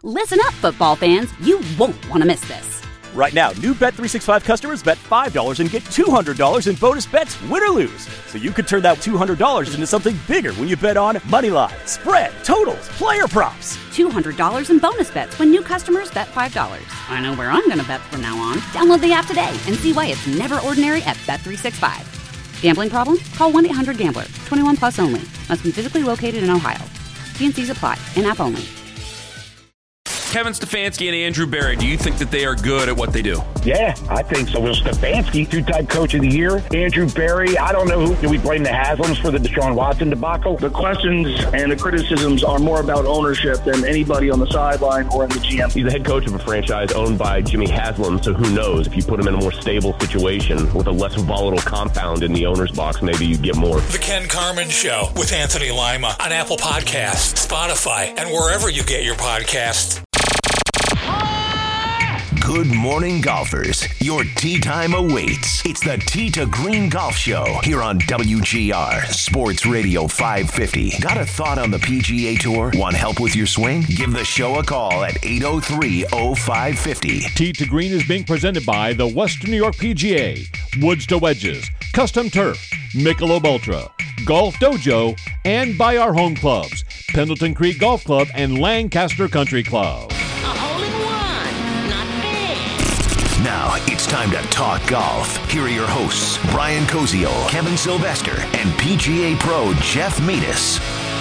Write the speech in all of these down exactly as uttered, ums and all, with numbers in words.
Listen up, football fans. You won't want to miss this. Right now, new Bet three sixty-five customers bet five dollars and get two hundred dollars in bonus bets, win or lose. So you could turn that two hundred dollars into something bigger when you bet on money line, spread, totals, player props. two hundred dollars in bonus bets when new customers bet five dollars. I know where I'm going to bet from now on. Download the app today and see why it's never ordinary at Bet three sixty-five. Gambling problem? Call one eight hundred gambler. twenty-one plus only. Must be physically located in Ohio. T and C's apply. In-app only. Kevin Stefanski and Andrew Berry, do you think that they are good at what they do? Yeah, I think so. Well, Stefanski, two-time coach of the year. Andrew Berry, I don't know who. Do we blame the Haslams for the Deshaun Watson debacle? The questions and the criticisms are more about ownership than anybody on the sideline or in the G M. He's the head coach of a franchise owned by Jimmy Haslam, so who knows? If you put him in a more stable situation with a less volatile compound in the owner's box, maybe you get more. The Ken Carman Show with Anthony Lima on Apple Podcasts, Spotify, and wherever you get your podcasts. Good morning, golfers. Your tee time awaits. It's the Tee to Green Golf Show here on W G R Sports Radio five fifty. Got a thought on the P G A Tour? Want help with your swing? Give the show a call at eight oh three oh five fifty. Tee to Green is being presented by the Western New York P G A, Woods to Wedges, Custom Turf, Michelob Ultra, Golf Dojo, and by our home clubs, Pendleton Creek Golf Club and Lancaster Country Club. Now it's time to talk golf. Here are your hosts, Brian Koziol, Kevin Sylvester, and P G A Pro Jeff Metis.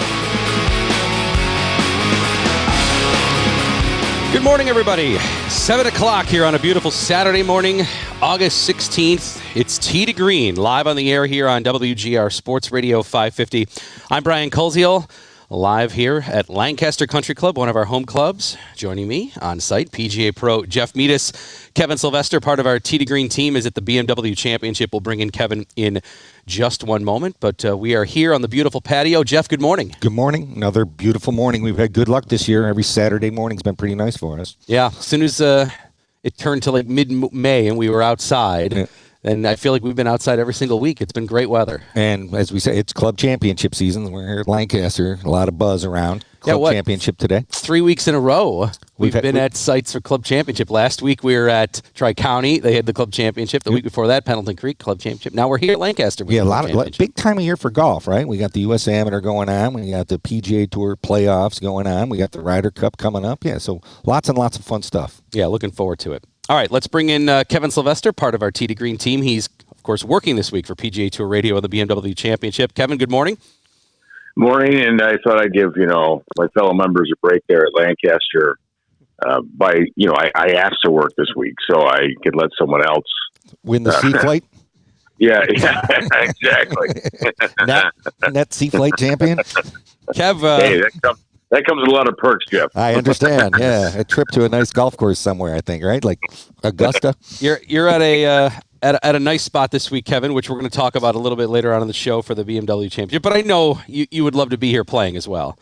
Good morning, everybody. seven o'clock here on a beautiful Saturday morning, August sixteenth. It's Tee to Green, live on the air here on W G R Sports Radio five fifty. I'm Brian Koziol. Live here at Lancaster Country Club, one of our home clubs. Joining me on site, P G A Pro Jeff Metis. Kevin Sylvester, part of our Tee to Green team, is at the B M W Championship. We'll bring in Kevin in just one moment, but uh, we are here on the beautiful patio. Jeff, good morning. Good morning. Another beautiful morning. We've had good luck this year. Every Saturday morning's been pretty nice for us. Yeah, as soon as uh, it turned to like mid-May and we were outside, yeah. And I feel like we've been outside every single week. It's been great weather. And as we say, it's club championship season. We're here at Lancaster. A lot of buzz around. Club yeah, championship today. Three weeks in a row, we've, we've had, been we, at sites for club championship. Last week we were at Tri-County. They had the club championship. The yep. week before that, Pendleton Creek club championship. Now we're here at Lancaster. Yeah, a lot of big time of year for golf, right? We got the U S Amateur going on. We got the P G A Tour playoffs going on. We got the Ryder Cup coming up. Yeah, so lots and lots of fun stuff. Yeah, looking forward to it. All right, let's bring in uh, Kevin Sylvester, part of our Tee to Green team. He's of course, working this week for P G A Tour Radio and the B M W Championship. Kevin, good morning. Morning, and I thought I'd give, you know, my fellow members a break there at Lancaster uh, by, you know, I, I asked to work this week, so I could let someone else win the uh, sea flight. Yeah, yeah, exactly. net, net sea flight champion. Kev, uh, hey, that comes, that comes with a lot of perks, Jeff. I understand. Yeah, a trip to a nice golf course somewhere, I think, right? Like Augusta. You're you're at a. Uh, At a, at a nice spot this week, Kevin, which we're going to talk about a little bit later on in the show for the B M W Championship. But I know you, you would love to be here playing as well.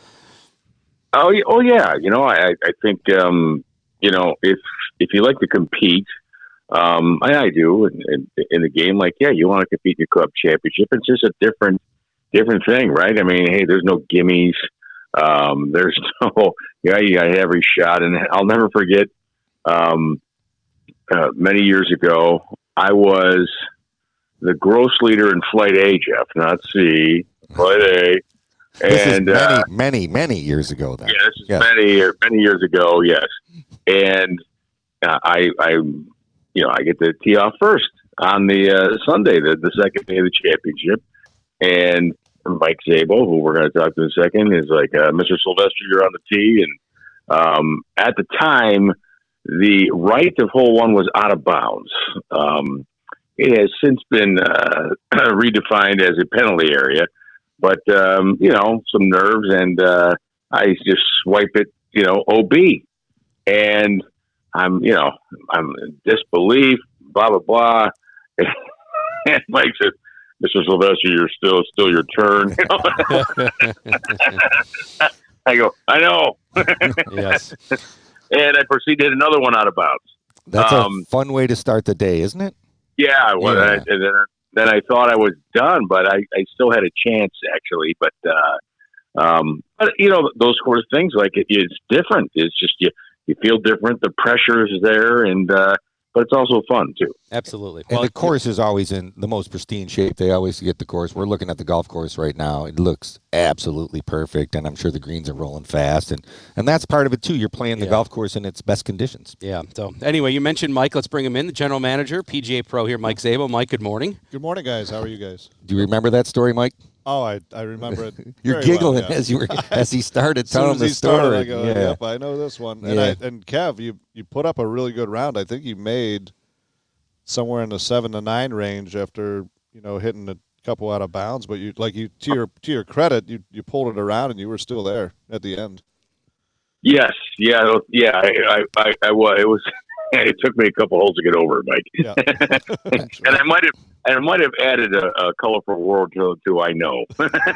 Oh, oh yeah. You know, I, I think, um, you know, if if you like to compete, um, I, I do in, in, in the game. Like, yeah, you want to compete in your club championship. It's just a different different thing, right? I mean, hey, there's no gimmies. Um, there's no, yeah, you got every shot. And I'll never forget um, uh, many years ago, I was the gross leader in Flight A, Jeff, not C, Flight A. This and is many, uh, many, many years ago. Then. Yeah, this is yes. many, many years ago. Yes, and uh, I, I, you know, I get to tee off first on the uh, Sunday, the, the second day of the championship, and Mike Zabel, who we're going to talk to in a second, is like, uh, Mister Sylvester, you're on the tee, and um, at the time, the right of hole one was out of bounds. Um, it has since been uh, redefined as a penalty area, but, um, you know, some nerves, and uh, I just swipe it, you know, O B. And I'm, you know, I'm in disbelief, blah, blah, blah. And Mike said, Mister Sylvester, you're still, still your turn. You know? I go, I know. Yes. And I proceeded another one out of bounds. That's um, a fun way to start the day, isn't it? Yeah. Well, yeah. I, and then, then I thought I was done, but I, I still had a chance, actually. But, uh, um, but you know, those sort of things, like it, it's different. It's just you, you feel different. The pressure is there, and uh, but it's also fun too. Absolutely. And Well, the course is always in the most pristine shape. They always get the course. We're looking at the golf course right now. It looks absolutely perfect, and I'm sure the greens are rolling fast. And, and that's part of it, too. You're playing the Yeah. golf course in its best conditions. Yeah. So anyway, you mentioned Mike. Let's bring him in, the general manager, P G A Pro here, Mike Szabo. Mike, good morning. Good morning, guys. How are you guys? Do you remember that story, Mike? Oh, I I remember it. You're very giggling well, yeah. as you were as he started As soon telling as the he started, story. I go, yeah. yep, I know this one. And Yeah. I, and Kev, you you put up a really good round. I think you made somewhere in the seven to nine range after you know hitting a couple out of bounds. But you like you to your to your credit, you you pulled it around and you were still there at the end. Yes, yeah, yeah. I, I, I, I was. It was. It took me a couple holes to get over it, Mike. Yeah. and I might have, and I might have added a, a colorful world to, to I know.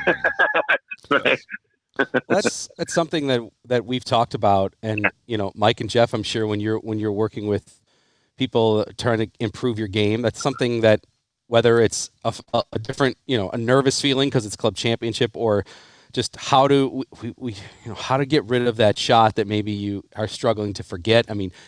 But- that's that's something that that we've talked about, and you know, Mike and Jeff, I'm sure when you're when you're working with people trying to improve your game, that's something that whether it's a, a, a different, you know, a nervous feeling because it's club championship, or just how to we, we you know how to get rid of that shot that maybe you are struggling to forget. I mean,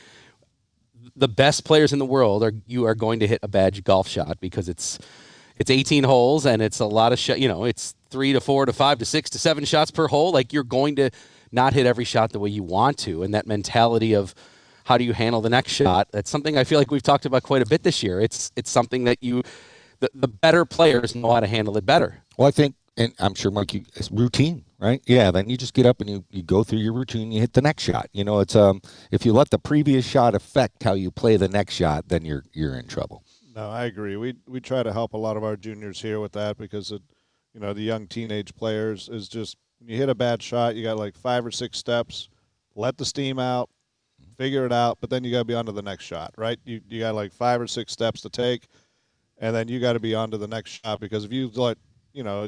the best players in the world are you are going to hit a bad golf shot because it's it's eighteen holes and it's a lot of shot. You know, it's three to four to five to six to seven shots per hole. Like, you're going to not hit every shot the way you want to, and that mentality of how do you handle the next shot? That's something I feel like we've talked about quite a bit this year. It's it's something that you the, the better players know how to handle it better. Well, I think, and I'm sure, Mike, you, it's routine, right? Yeah, then you just get up and you, you go through your routine, you hit the next shot. You know, it's um if you let the previous shot affect how you play the next shot, then you're you're in trouble. No, I agree. We we try to help a lot of our juniors here with that because it, you know, the young teenage players is just when you hit a bad shot, you got like five or six steps, let the steam out, figure it out, but then you got to be on to the next shot, right? You you got like five or six steps to take, and then you got to be on to the next shot because if you let, you know,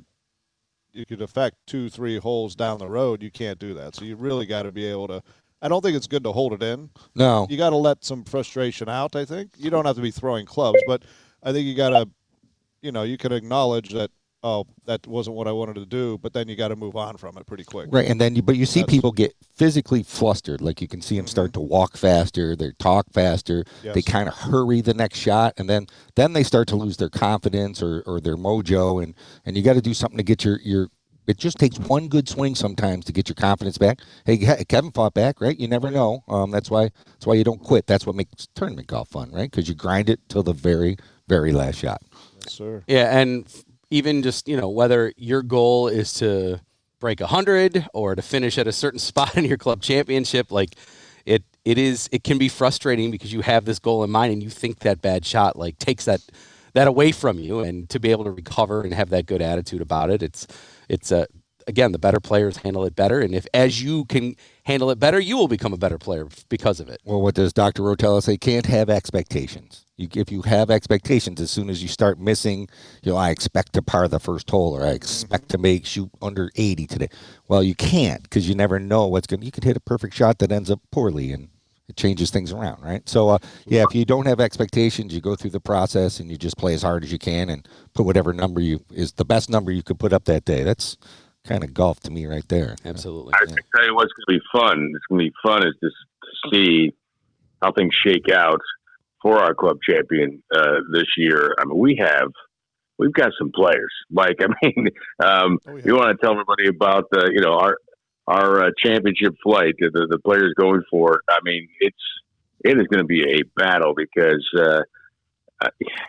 you could affect two, three holes down the road, you can't do that. So you really got to be able to. I don't think it's good to hold it in. No. You got to let some frustration out, I think. You don't have to be throwing clubs, but I think you got to, you know, you can acknowledge that, oh, that wasn't what I wanted to do, but then you got to move on from it pretty quick. Right, and then you, but you see That's- people get physically flustered. Like, you can see them start to walk faster, they talk faster, Yes. they kind of hurry the next shot, and then then they start to lose their confidence or, or their mojo, and, and you got to do something to get your, your – it just takes one good swing sometimes to get your confidence back. Hey, Ke- Kevin fought back, right? You never know. Um, that's why that's why you don't quit. That's what makes tournament golf fun, right? Because you grind it till the very, very last shot. Yes, sir. Yeah, and f- even just, you know, whether your goal is to break one hundred or to finish at a certain spot in your club championship, like it it is it can be frustrating because you have this goal in mind and you think that bad shot like takes that that away from you, and to be able to recover and have that good attitude about it, it's it's uh, again, the better players handle it better, and if as you can handle it better, you will become a better player because of it. Well, what does Doctor Rotella say? Can't have expectations. You, if you have expectations, as soon as you start missing, you know, I expect to par the first hole, or I expect to make shoot under eighty today. Well, you can't, because you never know what's going to. You could hit a perfect shot that ends up poorly, and it changes things around, right? So, uh, yeah, if you don't have expectations, you go through the process and you just play as hard as you can and put whatever number you is the best number you could put up that day. That's kind of golf to me right there. Absolutely. I can tell you what's going to be fun. It's going to be fun is just to see how things shake out for our club champion uh, this year. I mean, we have we've got some players. Like, I mean, um, Oh, yeah. you want to tell everybody about the you know our our uh, championship flight, the the players going for it. I mean, it's it is going to be a battle because uh, uh,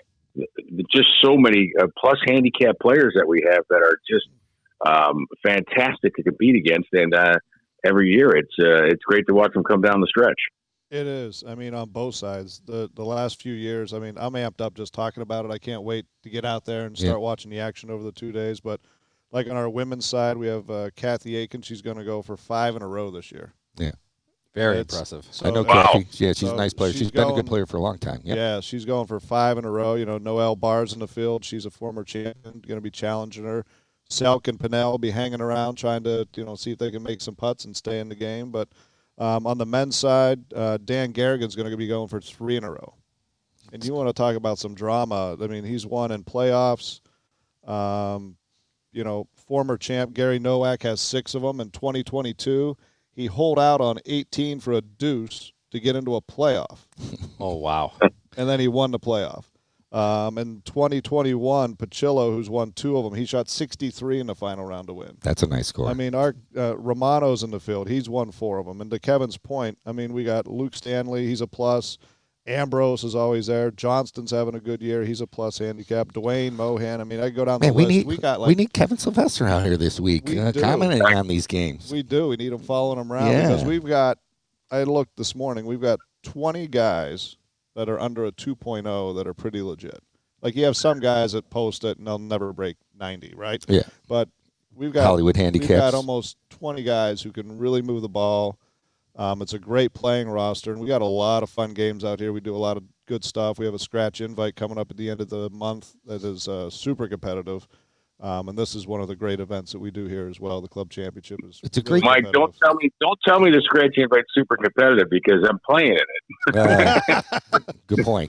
just so many uh, plus handicap players that we have that are just um, fantastic to compete against, and uh, every year it's uh, it's great to watch them come down the stretch. It is. I mean, on both sides. The the last few years, I mean, I'm amped up just talking about it. I can't wait to get out there and start Yeah. watching the action over the two days. But like on our women's side, we have uh, Kathy Aiken. She's going to go for five in a row this year. Yeah. Very It's- impressive. so I know that's- Kathy. Yeah, she's so a nice player. she's she's been a going- good player for a long time. Yep. Yeah, she's going for five in a row. You know, Noelle Barr's in the field. She's a former champion, going to be challenging her. Selk and Pinnell will be hanging around trying to, you know, see if they can make some putts and stay in the game. But um, on the men's side, uh, Dan Garrigan's going to be going for three in a row. And you want to talk about some drama. I mean, he's won in playoffs. Um, you know, former champ Gary Nowak has six of them. In twenty twenty-two, he holed out on eighteen for a deuce to get into a playoff. Oh, wow. And then he won the playoff. Um, in twenty twenty-one, Pacillo, who's won two of them, he shot sixty-three in the final round to win. That's a nice score. I mean, our uh, Romano's in the field. He's won four of them. And to Kevin's point, I mean, we got Luke Stanley. He's a plus. Ambrose is always there. Johnston's having a good year. He's a plus handicap. Dwayne Mohan. I mean, I go down Man, the we list. Need, we got like we need Kevin Sylvester out here this week, we uh, do. commenting on these games. We do. We need him following them around Yeah. because we've got, I looked this morning, we've got twenty guys that are under a two point oh that are pretty legit. Like you have some guys that post it and they'll never break ninety, right? Yeah. But we've got Hollywood We've handicaps. got almost twenty guys who can really move the ball. Um, it's a great playing roster, and we got a lot of fun games out here. We do a lot of good stuff. We have a scratch invite coming up at the end of the month that is uh, super competitive. Um, and this is one of the great events that we do here as well. The club championship is. It's a really great. Mike, don't tell me, don't tell me the scratch invite's super competitive because I'm playing in it. Uh, good point.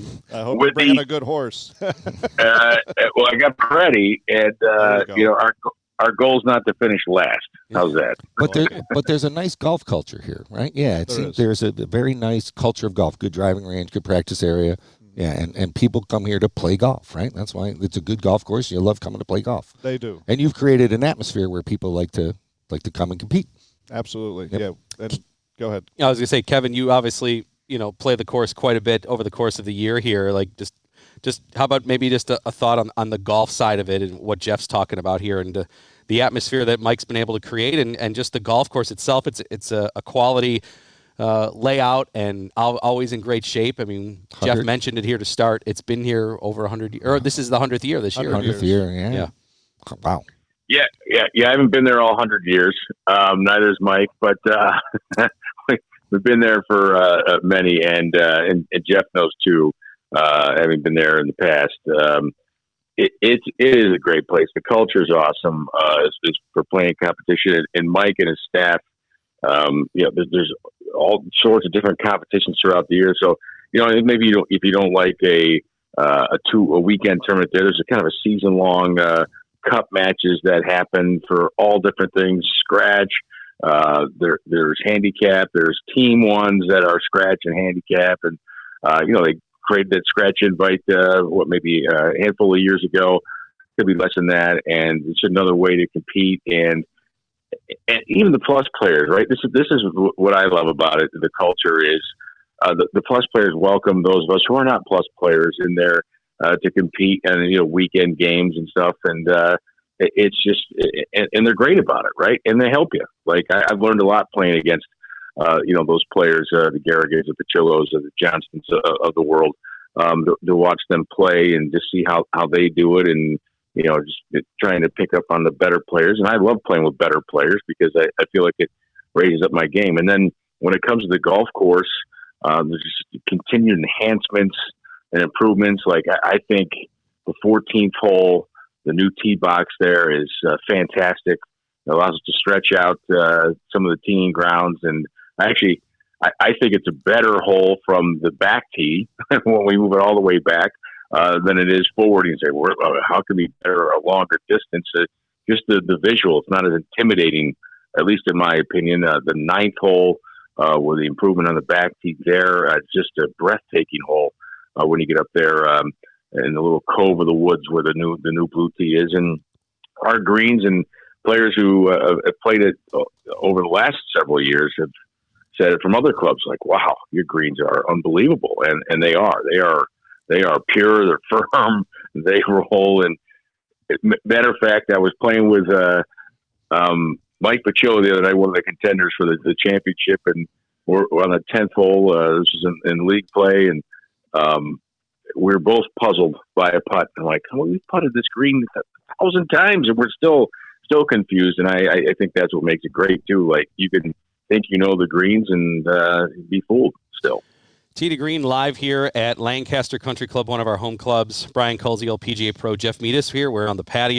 I hope With you're bringing the- a good horse. uh, well, I got ready, and uh, you you, know our our goal's not to finish last. How's that? But there, but there's a nice golf culture here, right? Yeah, it There seems is. there's a very nice culture of golf. Good driving range, good practice area. Yeah, and, and people come here to play golf, right? That's why it's a good golf course. You love coming to play golf. They do. And you've created an atmosphere where people like to like to come and compete. Absolutely. Yep. Yeah. And go ahead. I was going to say, Kevin, you obviously, you know, play the course quite a bit over the course of the year here. Like, just, just how about maybe just a, a thought on, on the golf side of it and what Jeff's talking about here and the, the atmosphere that Mike's been able to create and, and just the golf course itself. It's it's a, a quality uh, layout and al- always in great shape. I mean, Jeff one hundred mentioned it here to start. It's been here over one hundred years. Or this is the one hundredth year this year. hundredth year, yeah. Yeah. Wow. Yeah, yeah, yeah. I haven't been there all hundred years. Um, neither has Mike, but uh, we've been there for uh, many, and, uh, and and Jeff knows too. Uh, having been there in the past, um, it, it it is a great place. The culture is awesome. Uh, it's, it's for playing competition, and, and Mike and his staff. Um, you know, there's, there's all sorts of different competitions throughout the year. So you know, maybe you don't if you don't like a uh, a two a weekend tournament. There, there's a kind of a season long. Uh, cup matches that happen for all different things. Scratch, uh, there, there's handicap, there's team ones that are scratch and handicap. And, uh, you know, they created that scratch invite, uh, what, maybe a handful of years ago, could be less than that. And it's another way to compete. And, and even the plus players, right? This is, this is what I love about it. The culture is, uh, the, the plus players welcome those of us who are not plus players in there. Uh, to compete and, you know, weekend games and stuff. And uh, it, it's just, and, and they're great about it, right? And they help you. Like, I, I've learned a lot playing against, uh, you know, those players, uh, the Garrigans, the Pacillos, the Johnstons of, of the world, um, to, to watch them play and just see how, how they do it and, you know, just trying to pick up on the better players. And I love playing with better players because I, I feel like it raises up my game. And then when it comes to the golf course, um, there's just continued enhancements and improvements. Like I, I think the fourteenth hole, the new tee box there is uh, fantastic. It allows us to stretch out uh, some of the teeing grounds. And actually, I, I think it's a better hole from the back tee when we move it all the way back uh, than it is forward. You say, well, how can we better a longer distance? Uh, just the, the visual, it's not as intimidating, at least in my opinion. Uh, the ninth hole uh, with the improvement on the back tee there, uh, just a breathtaking hole. Uh, when you get up there um, in the little cove of the woods where the new the new blue tee is, and our greens and players who uh, have played it over the last several years have said it from other clubs, like, "Wow, your greens are unbelievable," and and they are. They are they are pure. They're firm. They roll. And matter of fact, I was playing with uh, um, Mike Pacillo the other night, one of the contenders for the, the championship, and we're, we're on the tenth hole. Uh, this was in, in league play, and Um, we were both puzzled by a putt. I'm like, oh, we putted this green a thousand times, and we're still still confused. And I, I think that's what makes it great too. Like you can think you know the greens and uh, be fooled still. Tee to Green live here at Lancaster Country Club, one of our home clubs. Brian Koziol, P G A Pro, Jeff Meadis here. We're on the patio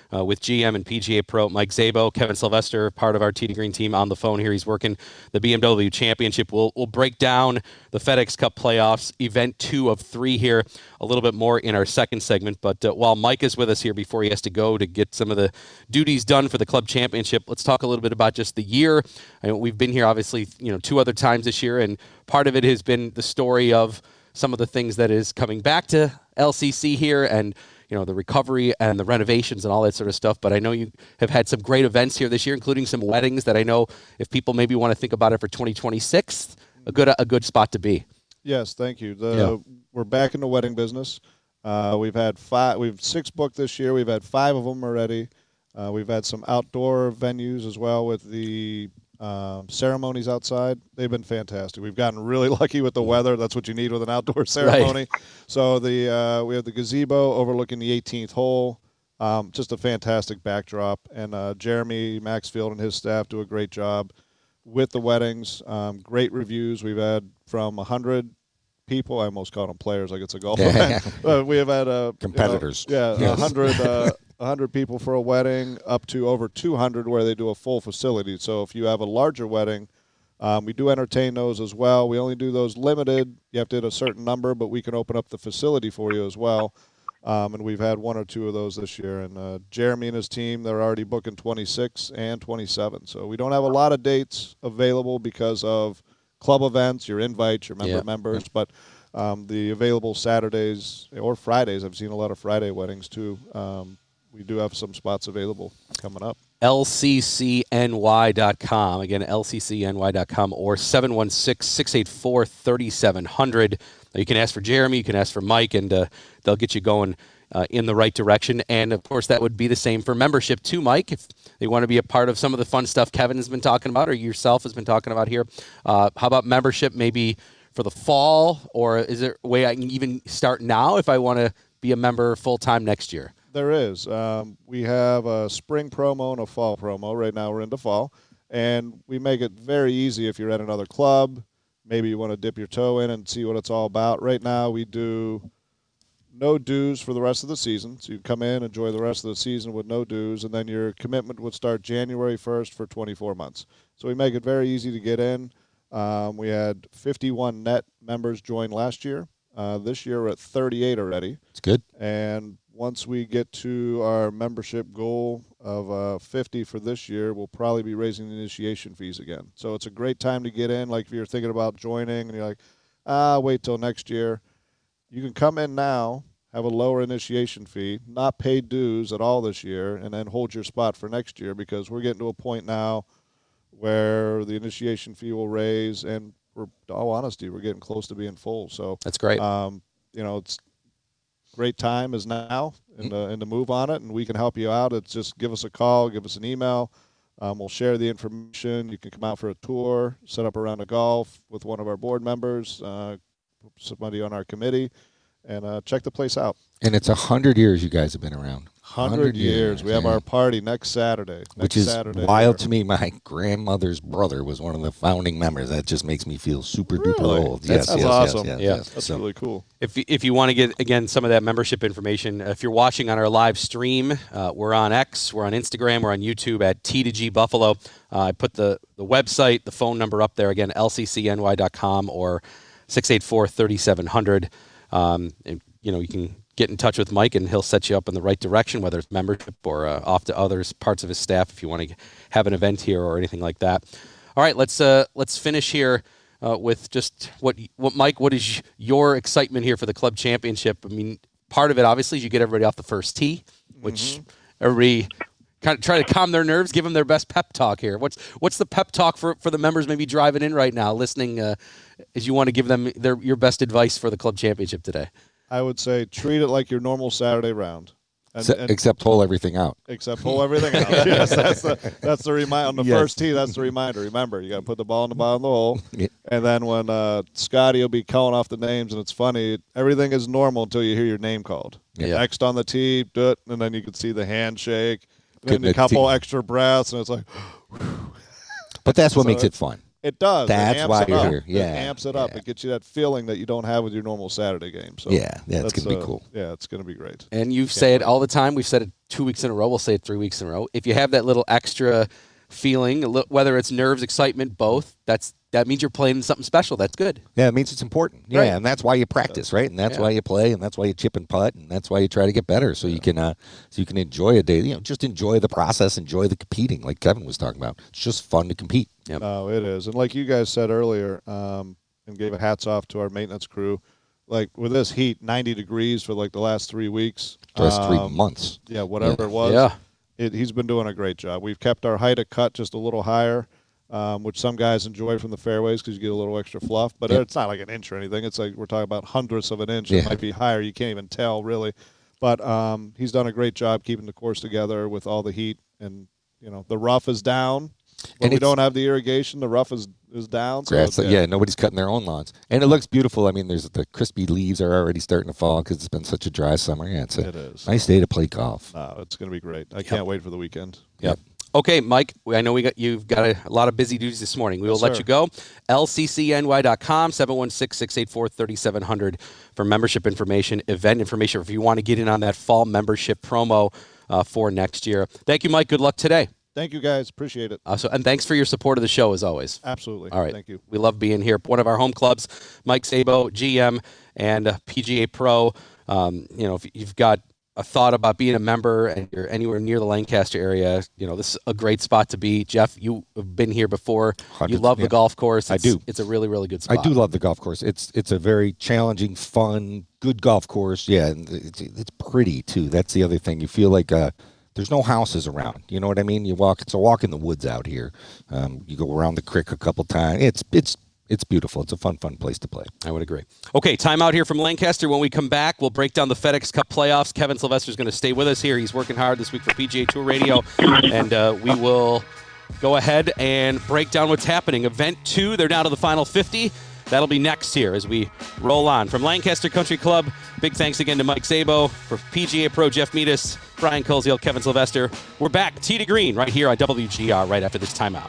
uh, with G M and P G A Pro Mike Szabo. Kevin Sylvester, part of our Tee to Green team, on the phone here. He's working the B M W Championship. We'll, we'll break down the FedEx Cup playoffs, event two of three here, a little bit more in our second segment. But uh, while Mike is with us here before he has to go to get some of the duties done for the club championship, let's talk a little bit about just the year. I mean, we've been here, obviously, you know, two other times this year, and part of it has been the story of some of the things that is coming back to L C C here, and you know, the recovery and the renovations and all that sort of stuff. But I know you have had some great events here this year, including some weddings that I know if people maybe want to think about it for twenty twenty-six, a good a good spot to be. Yes, thank you. The, yeah. We're back in the wedding business. Uh, we've had five. We've six booked this year. We've had five of them already. Uh, we've had some outdoor venues as well with the um, ceremonies outside. They've been fantastic. We've gotten really lucky with the weather. That's what you need with an outdoor ceremony. Right. So the uh, we have the gazebo overlooking the eighteenth hole. Um, just a fantastic backdrop. And uh, Jeremy Maxfield and his staff do a great job with the weddings. Um, great reviews. We've had from one hundred people. I almost called them players like it's a golf event. uh, we have had uh, competitors. You know, yeah, yes. one hundred uh, one hundred people for a wedding, up to over two hundred where they do a full facility. So if you have a larger wedding, um, we do entertain those as well. We only do those limited. You have to hit a certain number, but we can open up the facility for you as well. Um, and we've had one or two of those this year. And uh, Jeremy and his team, they're already booking twenty-six and twenty-seven. So we don't have a lot of dates available because of club events, your invites, your member yeah. members. But um, the available Saturdays or Fridays, I've seen a lot of Friday weddings too. Um, we do have some spots available coming up. L C C N Y dot com. Again, L C C N Y dot com or seven one six, six eight four, three seven zero zero. You can ask for Jeremy, you can ask for Mike, and uh, they'll get you going uh, in the right direction. And, of course, that would be the same for membership too, Mike, if they want to be a part of some of the fun stuff Kevin has been talking about or yourself has been talking about here. Uh, how about membership maybe for the fall, or is there a way I can even start now if I want to be a member full-time next year? There is. Um, we have a spring promo and a fall promo. Right now we're into fall, and we make it very easy if you're at another club. Maybe you want to dip your toe in and see what it's all about. Right now we do no dues for the rest of the season. So you come in, enjoy the rest of the season with no dues, and then your commitment would start January first for twenty-four months. So we make it very easy to get in. Um, we had fifty-one net members join last year. Uh, this year we're at thirty-eight already. It's good. And once we get to our membership goal of uh, fifty for this year, we'll probably be raising the initiation fees again. So it's a great time to get in. Like if you're thinking about joining and you're like, ah, wait till next year. You can come in now, have a lower initiation fee, not pay dues at all this year, and then hold your spot for next year because we're getting to a point now where the initiation fee will raise, and we're, in all honesty, we're getting close to being full. So that's great. Um, you know, it's great time is now and uh, and to move on it, and we can help you out. It's just give us a call, give us an email. Um, we'll share the information. You can come out for a tour, set up a round of golf with one of our board members, uh, somebody on our committee, and uh, check the place out. And it's a hundred years you guys have been around. Hundred years. We have yeah. our party next Saturday. Next Which is Saturday wild here. to me. My grandmother's brother was one of the founding members. That just makes me feel super Really? duper old. That's, yes, that's yes, awesome. Yes, yes, Yeah. yes. That's So, really cool. If if you want to get, again, some of that membership information, if you're watching on our live stream, uh, we're on X, we're on Instagram, we're on YouTube at T to G Buffalo. Uh, I put the, the website, the phone number up there, again, L C C N Y dot com or six eight four, three seven zero zero. Um, and, you know, you can get in touch with Mike, and he'll set you up in the right direction, whether it's membership or uh, off to others parts of his staff if you want to have an event here or anything like that. All right, let's uh, let's finish here uh, with just what what Mike. What is your excitement here for the club championship? I mean, part of it obviously is you get everybody off the first tee, which mm-hmm. everybody kind of try to calm their nerves, give them their best pep talk here. What's what's the pep talk for, for the members maybe driving in right now, listening uh, as you want to give them their your best advice for the club championship today? I would say treat it like your normal Saturday round. And, Se- and except hole everything out. Except pull everything out. Yes, that's the that's the reminder on the Yes. first tee. That's the reminder. Remember, you got to put the ball in the bottom of the hole, Yeah. and then when uh, Scotty will be calling off the names, and it's funny, everything is normal until you hear your name called. Yeah. Next on the tee, do it, and then you can see the handshake, and Getting then a it couple fe- extra breaths, and it's like. But that's what So makes it fun. It does. That's it amps why it you're up. here. Yeah. It amps it up. Yeah. It gets you that feeling that you don't have with your normal Saturday game. So yeah, yeah, it's going to uh, be cool. Yeah, it's going to be great. And you say it all the time. We've said it two weeks in a row. We'll say it three weeks in a row. If you have that little extra feeling, whether it's nerves, excitement, both, that's that means you're playing something special. That's good. Yeah, it means it's important. Yeah, Right. and that's why you practice, right? And that's Yeah. why you play, and that's why you chip and putt, and that's why you try to get better, so you can, uh, so you can enjoy a day. You know, just enjoy the process, enjoy the competing, like Kevin was talking about. It's just fun to compete. Yep. No, it is, and like you guys said earlier, um, and gave a hats off to our maintenance crew. Like with this heat, ninety degrees for like the last three weeks, The last three um, months. Yeah, whatever Yeah. it was. Yeah. It, he's been doing a great job. We've kept our height of cut just a little higher, um, which some guys enjoy from the fairways because you get a little extra fluff. But Yep. it's not like an inch or anything. It's like we're talking about hundredths of an inch. Yeah. It might be higher. You can't even tell really. But um, he's done a great job keeping the course together with all the heat. And you know the rough is down. When And we it's- don't have the irrigation, the rough is is down. So Grass, it's- yeah. nobody's cutting their own lawns, and it looks beautiful. I mean, there's the crispy leaves are already starting to fall because it's been such a dry summer. Yeah, it's a It is. nice day to play golf. No, it's going to be great. I can't wait for the weekend. Yep. Okay, Mike, I know we got you've got a, a lot of busy duties this morning. We will Yes, let sir. you go. L C C N Y dot com, seven one six, six eight four, three seven zero zero for membership information, event information, if you want to get in on that fall membership promo uh, for next year. Thank you, Mike. Good luck today. Thank you, guys. Appreciate it. Uh, so, and thanks for your support of the show, as always. Absolutely. All right. Thank you. We love being here. One of our home clubs, Mike Sabo, G M and uh, P G A Pro. Um, you know, if you've got a thought about being a member and you're anywhere near the Lancaster area, you know, this is a great spot to be. Jeff, you have been here before. Hundreds, You love yeah. the golf course. I It's, do. It's a really, really good spot. I do love the golf course. It's it's a very challenging, fun, good golf course. Yeah, and it's, it's pretty too. That's the other thing. You feel like uh, there's no houses around. You know what I mean? You walk. It's a walk in the woods out here. Um, you go around the creek a couple times. It's it's it's beautiful. It's a fun, fun place to play. I would agree. Okay, time out here from Lancaster. When we come back, we'll break down the FedEx Cup playoffs. Kevin Sylvester is going to stay with us here. He's working hard this week for P G A Tour Radio, and uh, we will go ahead and break down what's happening. Event two, they're down to the final fifty. That'll be next here as we roll on. From Lancaster Country Club, big thanks again to Mike Sabo. For P G A Pro Jeff Meadis, Brian Koziel, Kevin Sylvester. We're back, Tee to Green, right here on W G R right after this timeout.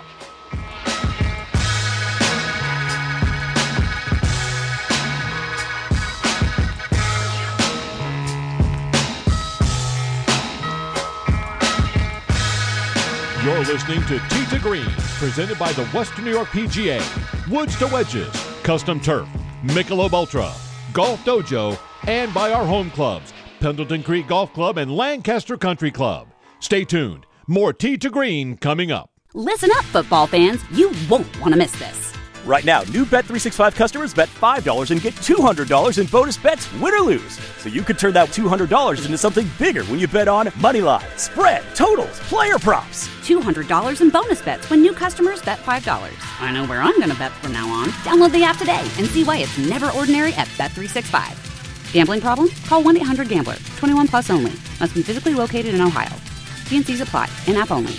You're listening to Tee to Green, presented by the Western New York P G A, Woods to Wedges, Custom Turf, Michelob Ultra, Golf Dojo, and by our home clubs, Pendleton Creek Golf Club and Lancaster Country Club. Stay tuned. More Tee to Green coming up. Listen up, football fans. You won't want to miss this. Right now, new Bet three sixty-five customers bet five dollars and get two hundred dollars in bonus bets, win or lose. So you could turn that two hundred dollars into something bigger when you bet on money line, spread, totals, player props. two hundred dollars in bonus bets when new customers bet five dollars. I know where I'm going to bet from now on. Download the app today and see why it's never ordinary at Bet three sixty-five. Gambling problem? Call one eight hundred gambler. twenty-one plus only. Must be physically located in Ohio. T and C's apply. In-app only.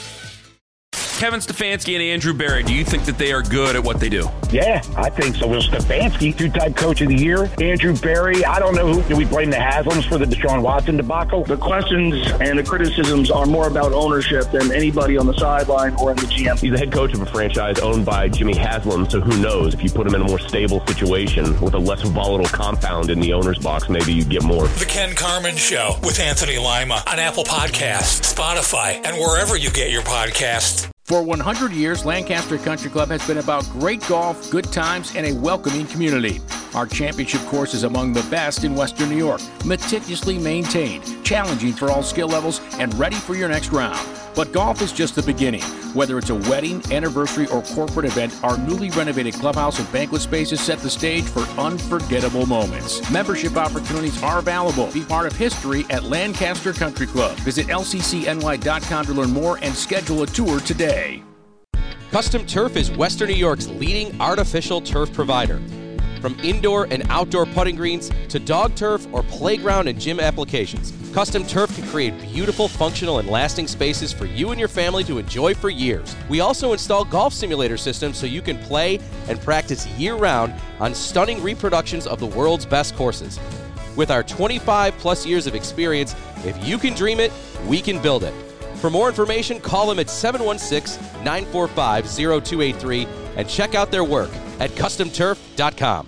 Kevin Stefanski and Andrew Barry, do you think that they are good at what they do? Yeah, I think so. Will Stefanski, two-time coach of the year. Andrew Barry, I don't know who. Do we blame the Haslams for the Deshaun Watson debacle? The questions and the criticisms are more about ownership than anybody on the sideline or in the G M. He's the head coach of a franchise owned by Jimmy Haslam, so who knows? If you put him in a more stable situation with a less volatile compound in the owner's box, maybe you'd get more. The Ken Carmen Show with Anthony Lima on Apple Podcasts, Spotify, and wherever you get your podcasts. For one hundred years, Lancaster Country Club has been about great golf, good times, and a welcoming community. Our championship course is among the best in Western New York, meticulously maintained, challenging for all skill levels, and ready for your next round. But golf is just the beginning. Whether it's a wedding, anniversary, or corporate event, our newly renovated clubhouse and banquet spaces set the stage for unforgettable moments. Membership opportunities are available. Be part of history at Lancaster Country Club. Visit L C C N Y dot com to learn more and schedule a tour today. Custom Turf is Western New York's leading artificial turf provider. From indoor and outdoor putting greens to dog turf or playground and gym applications, Custom Turf can create beautiful, functional, and lasting spaces for you and your family to enjoy for years. We also install golf simulator systems so you can play and practice year-round on stunning reproductions of the world's best courses. With our twenty-five plus years of experience, if you can dream it, we can build it. For more information, call them at seven one six, nine four five, zero two eight three and check out their work at custom turf dot com.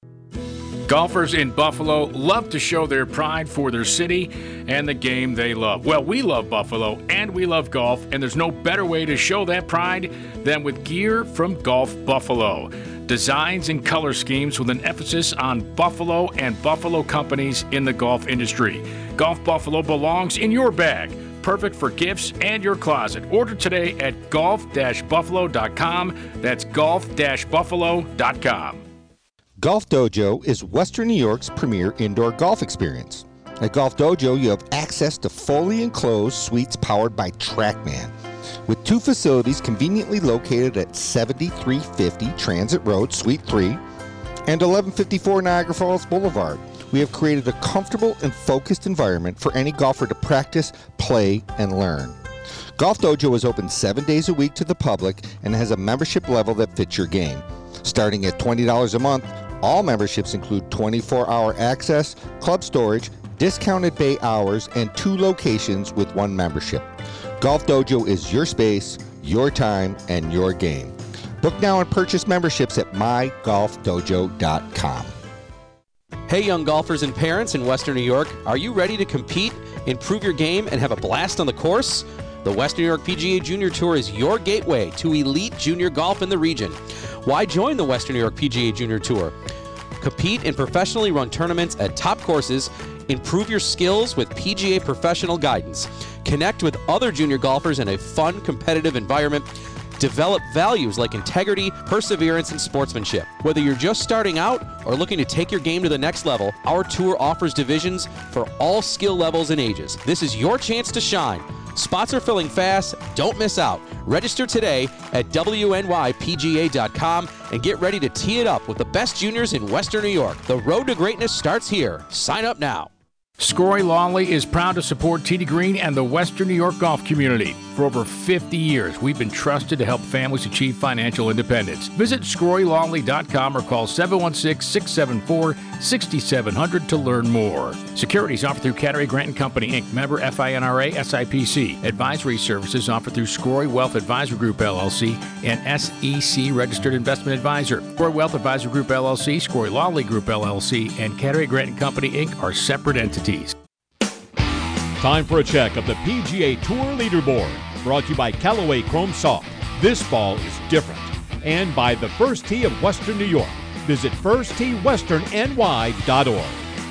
Golfers in Buffalo love to show their pride for their city and the game they love. Well, we love Buffalo and we love golf, and there's no better way to show that pride than with gear from Golf Buffalo. Designs and color schemes with an emphasis on Buffalo and Buffalo companies in the golf industry. Golf Buffalo belongs in your bag. Perfect for gifts and your closet. Order today at golf dash buffalo dot com. That's golf dash buffalo dot com. Golf Dojo is Western New York's premier indoor golf experience. At Golf Dojo, you have access to fully enclosed suites powered by TrackMan. With two facilities conveniently located at seventy-three fifty Transit Road, Suite three, and eleven fifty-four Niagara Falls Boulevard, we have created a comfortable and focused environment for any golfer to practice, play, and learn. Golf Dojo is open seven days a week to the public and has a membership level that fits your game. Starting at twenty dollars a month, all memberships include twenty-four hour access, club storage, discounted bay hours, and two locations with one membership. Golf Dojo is your space, your time, and your game. Book now and purchase memberships at my golf dojo dot com. Hey, young golfers and parents in Western New York, are you ready to compete, improve your game, and have a blast on the course? The Western New York P G A Junior Tour is your gateway to elite junior golf in the region. Why join the Western New York P G A Junior Tour? Compete in professionally run tournaments at top courses, improve your skills with P G A professional guidance, connect with other junior golfers in a fun, competitive environment, develop values like integrity, perseverance, and sportsmanship. Whether you're just starting out or looking to take your game to the next level, our tour offers divisions for all skill levels and ages. This is your chance to shine. Spots are filling fast. Don't miss out. Register today at W N Y P G A dot com and get ready to tee it up with the best juniors in Western New York. The road to greatness starts here. Sign up now. Scory Longley is proud to support Tee to Green and the Western New York golf community. For over fifty years, we've been trusted to help families achieve financial independence. Visit scory longley dot com or call seven one six, six seven four, six seven zero zero to learn more. Securities offered through Cattery Grant and Company, Incorporated. Member F I N R A, S I P C. Advisory services offered through Scory Wealth Advisor Group, L L C, and S E C Registered Investment Advisor. Scory Wealth Advisor Group, L L C, Scory Longley Group, L L C, and Cattery Grant and Company, Incorporated are separate entities. Time for a check of the P G A Tour leaderboard, brought to you by Callaway Chrome Soft. This ball is different. And by the First Tee of Western New York. Visit first tee western n y dot org.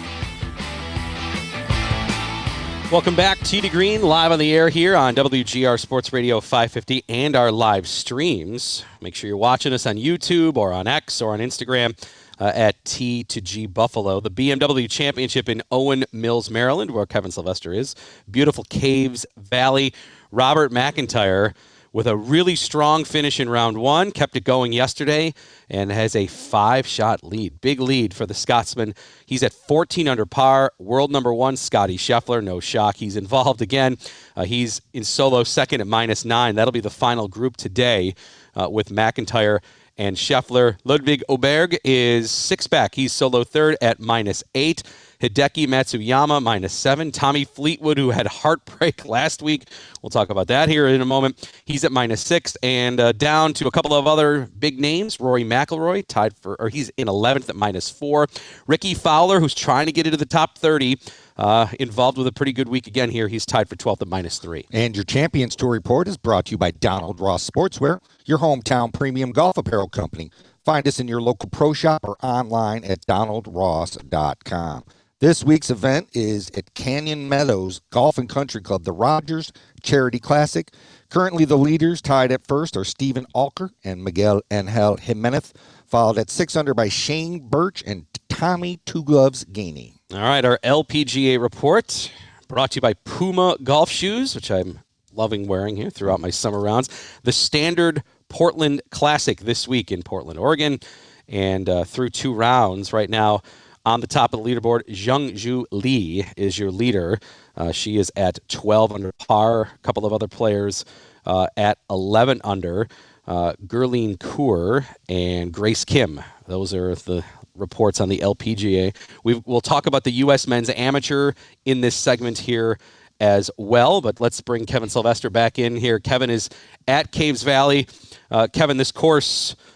Welcome back, Tee to Green, live on the air here on W G R Sports Radio five fifty and our live streams. Make sure you're watching us on YouTube or on X or on Instagram. Uh, at T to G Buffalo, the B M W Championship in Owen Mills, Maryland, where Kevin Sylvester is. Beautiful Caves Valley. Robert McIntyre with a really strong finish in round one, kept it going yesterday, and has a five-shot lead. Big lead for the Scotsman. He's at fourteen under par. World number one, Scotty Scheffler. No shock, he's involved again. Uh, he's in solo second at minus nine. That'll be the final group today uh, with McIntyre and Scheffler. Ludwig Oberg is six back. He's solo third at minus eight. Hideki Matsuyama, minus seven. Tommy Fleetwood, who had heartbreak last week. We'll talk about that here in a moment. He's at minus six. And uh, down to a couple of other big names. Rory McIlroy, tied for, or he's in eleventh at minus four. Ricky Fowler, who's trying to get into the top thirty. Uh, involved with a pretty good week again here. He's tied for twelfth at minus three. And your Champions Tour report is brought to you by Donald Ross Sportswear, your hometown premium golf apparel company. Find us in your local pro shop or online at donald ross dot com. This week's event is at Canyon Meadows Golf and Country Club, the Rogers Charity Classic. Currently the leaders tied at first are Stephen Alker and Miguel Angel Jimenez, followed at six under by Shane Birch and Tommy Two Gloves Gainey. All right, our L P G A report brought to you by Puma Golf Shoes, which I'm loving wearing here throughout my summer rounds. The Standard Portland Classic this week in Portland, Oregon, and uh, through two rounds right now on the top of the leaderboard, Zhengzhu Li is your leader. Uh, she is at twelve under par. A couple of other players uh, at eleven under. Uh, Gurleen Kaur and Grace Kim. Those are the reports on the L P G A. We will talk about the U S Men's Amateur in this segment here as well, but let's bring Kevin Sylvester back in here. Kevin is at Caves Valley. Uh, Kevin, this course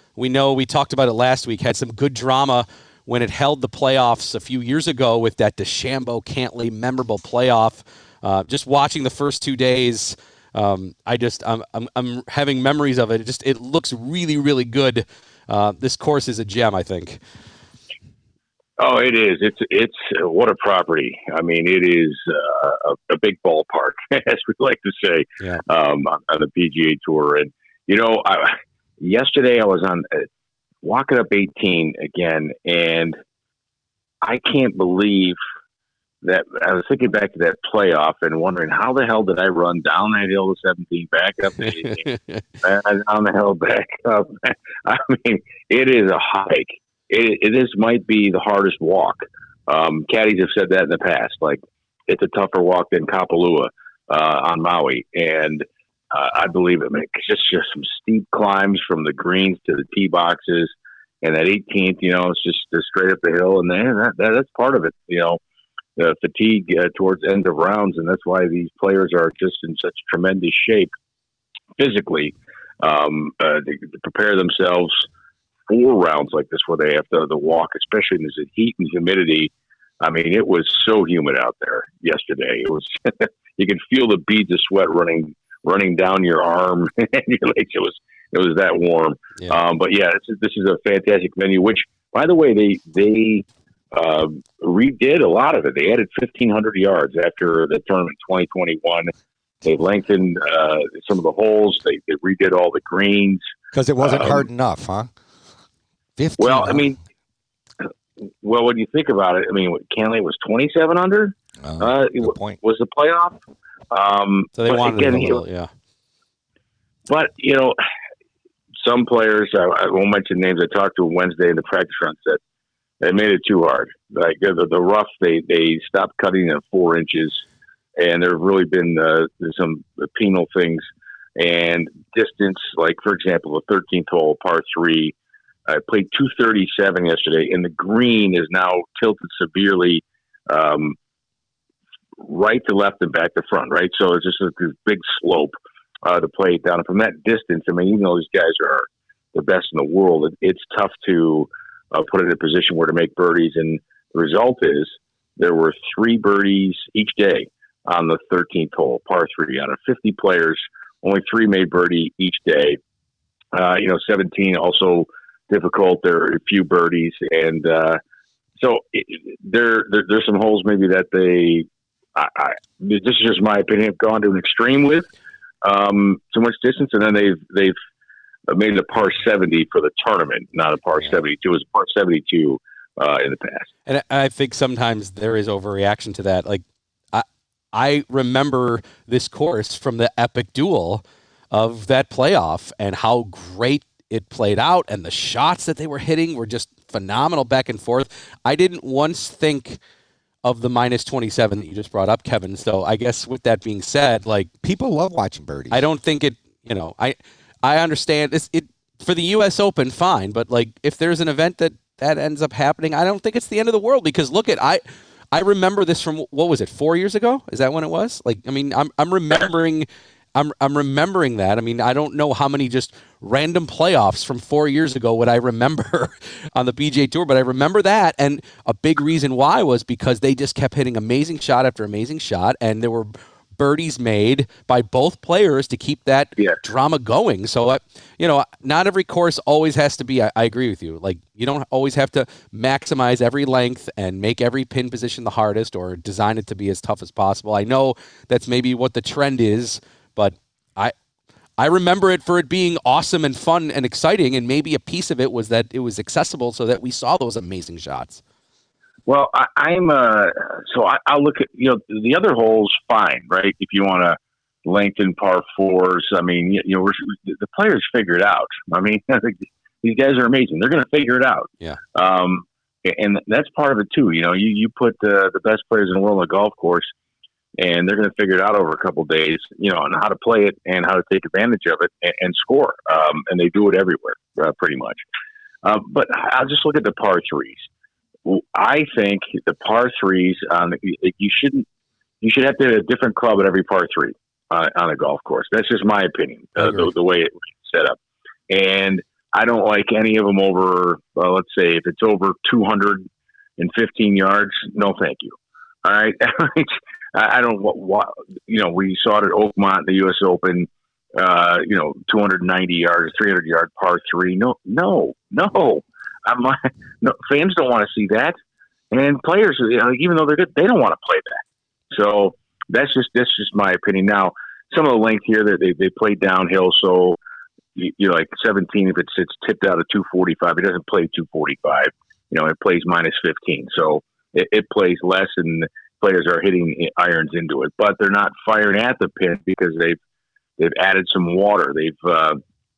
we know we talked about it last week, had some good drama when it held the playoffs a few years ago with that DeChambeau Cantlay memorable playoff. Uh, just watching the first two days, um, I just I'm, I'm I'm having memories of it. It just it looks really really good. Uh, this course is a gem, I think. Oh, it is. It's it's uh, what a property. I mean, it is uh, a, a big ballpark, as we like to say, yeah. um, on, on the P G A Tour. And you know, I, yesterday I was on uh, walking up eighteen again, and I can't believe that I was thinking back to that playoff and wondering how the hell did I run down that hill to seventeen, back up to eighteen, and down the hill back up. I mean, it is a hike. It, it is might be the hardest walk. Um, caddies have said that in the past. Like, it's a tougher walk than Kapalua uh, on Maui, and uh, I believe it. Man, it's just just some steep climbs from the greens to the tee boxes, and that eighteenth, you know, it's just, just straight up the hill, and then that, that that's part of it. You know, the fatigue uh, towards end of rounds, and that's why these players are just in such tremendous shape physically um, uh, to, to prepare themselves. Four rounds like this where they have to the walk, especially in this heat and humidity. I mean, it was so humid out there yesterday. It was you could feel the beads of sweat running running down your arm and your legs. It was it was that warm. Yeah. Um, but yeah, this is, this is a fantastic venue. Which, by the way, they they uh, redid a lot of it. They added fifteen hundred yards after the tournament twenty twenty-one. They lengthened uh, some of the holes. They, they redid all the greens because it wasn't um, hard enough, huh? Well, I mean, well, when you think about it, I mean, Cantlay was twenty-seven under. Uh, uh, good point. Was the playoff? Um, so they wanted again, a little, yeah. But you know, some players, I, I won't mention names. I talked to Wednesday in the practice run. Said they made it too hard. Like the, the rough, they they stopped cutting at four inches, and there have really been uh, some penal things and distance. Like for example, the thirteenth hole, par three. I played two thirty-seven yesterday, and the green is now tilted severely um, right to left and back to front, right? So it's just a, this big slope uh, to play it down. And from that distance, I mean, even though these guys are the best in the world, it, it's tough to uh, put it in a position where to make birdies. And the result is there were three birdies each day on the thirteenth hole, par three. Out of fifty players, only three made birdie each day. Uh, you know, seventeen also difficult. There are a few birdies, and uh, so it, there, there there's some holes maybe that they. I, I, this is just my opinion. Have gone to an extreme with um, too much distance, and then they've they've made it a par seventy for the tournament, not a par yeah. seventy-two. It was a par seventy-two uh, in the past. And I think sometimes there is overreaction to that. Like I I remember this course from the epic duel of that playoff and how great it played out, and the shots that they were hitting were just phenomenal back and forth. I didn't once think of the minus twenty-seven that you just brought up, Kevin. So I guess with that being said, like people love watching birdies. I don't think it, you know, I, I understand this, it for the U S Open, fine. But like, if there's an event that that ends up happening, I don't think it's the end of the world because look at, I, I remember this from, what was it? Four years ago? Is that when it was? Like, I mean, I'm, I'm remembering I'm I'm remembering that. I mean, I don't know how many just random playoffs from four years ago would I remember on the P G A Tour, but I remember that. And a big reason why was because they just kept hitting amazing shot after amazing shot, and there were birdies made by both players to keep that yeah. drama going. So, uh, you know, not every course always has to be, I, I agree with you. Like, you don't always have to maximize every length and make every pin position the hardest or design it to be as tough as possible. I know that's maybe what the trend is, but I I remember it for it being awesome and fun and exciting, and maybe a piece of it was that it was accessible so that we saw those amazing shots. Well, I, I'm uh, so I, I'll look at, you know, the other holes, fine, right? If you want to lengthen par fours, I mean, you, you know, we're, the players figure it out. I mean, I think these guys are amazing. They're going to figure it out. Yeah. Um, and that's part of it too. You know, you, you put uh, the best players in the world on a golf course, and they're going to figure it out over a couple of days, you know, on how to play it and how to take advantage of it and, and score. Um, and they do it everywhere, uh, pretty much. Uh, but I'll just look at the par threes. I think the par threes on you shouldn't you should have to have a different club at every par three uh, on a golf course. That's just my opinion, uh, the, the way it's set up. And I don't like any of them over, well, let's say if it's over two hundred fifteen yards, no thank you. All right? I don't, what, what, you know, we saw it at Oakmont, the U S Open, uh, you know, two hundred ninety yards, three hundred yard par three. No, no, no. I'm, no fans don't want to see that. And players, you know, even though they're good, they don't want to play that. So that's just, that's just my opinion. Now, some of the length here that they, they played downhill. So, you, you know, like seventeen, if it's, it's tipped out of two forty-five, it doesn't play two forty-five. You know, it plays minus fifteen. So it, it plays less, and players are hitting irons into it, but they're not firing at the pin because they've, they've added some water. They've uh,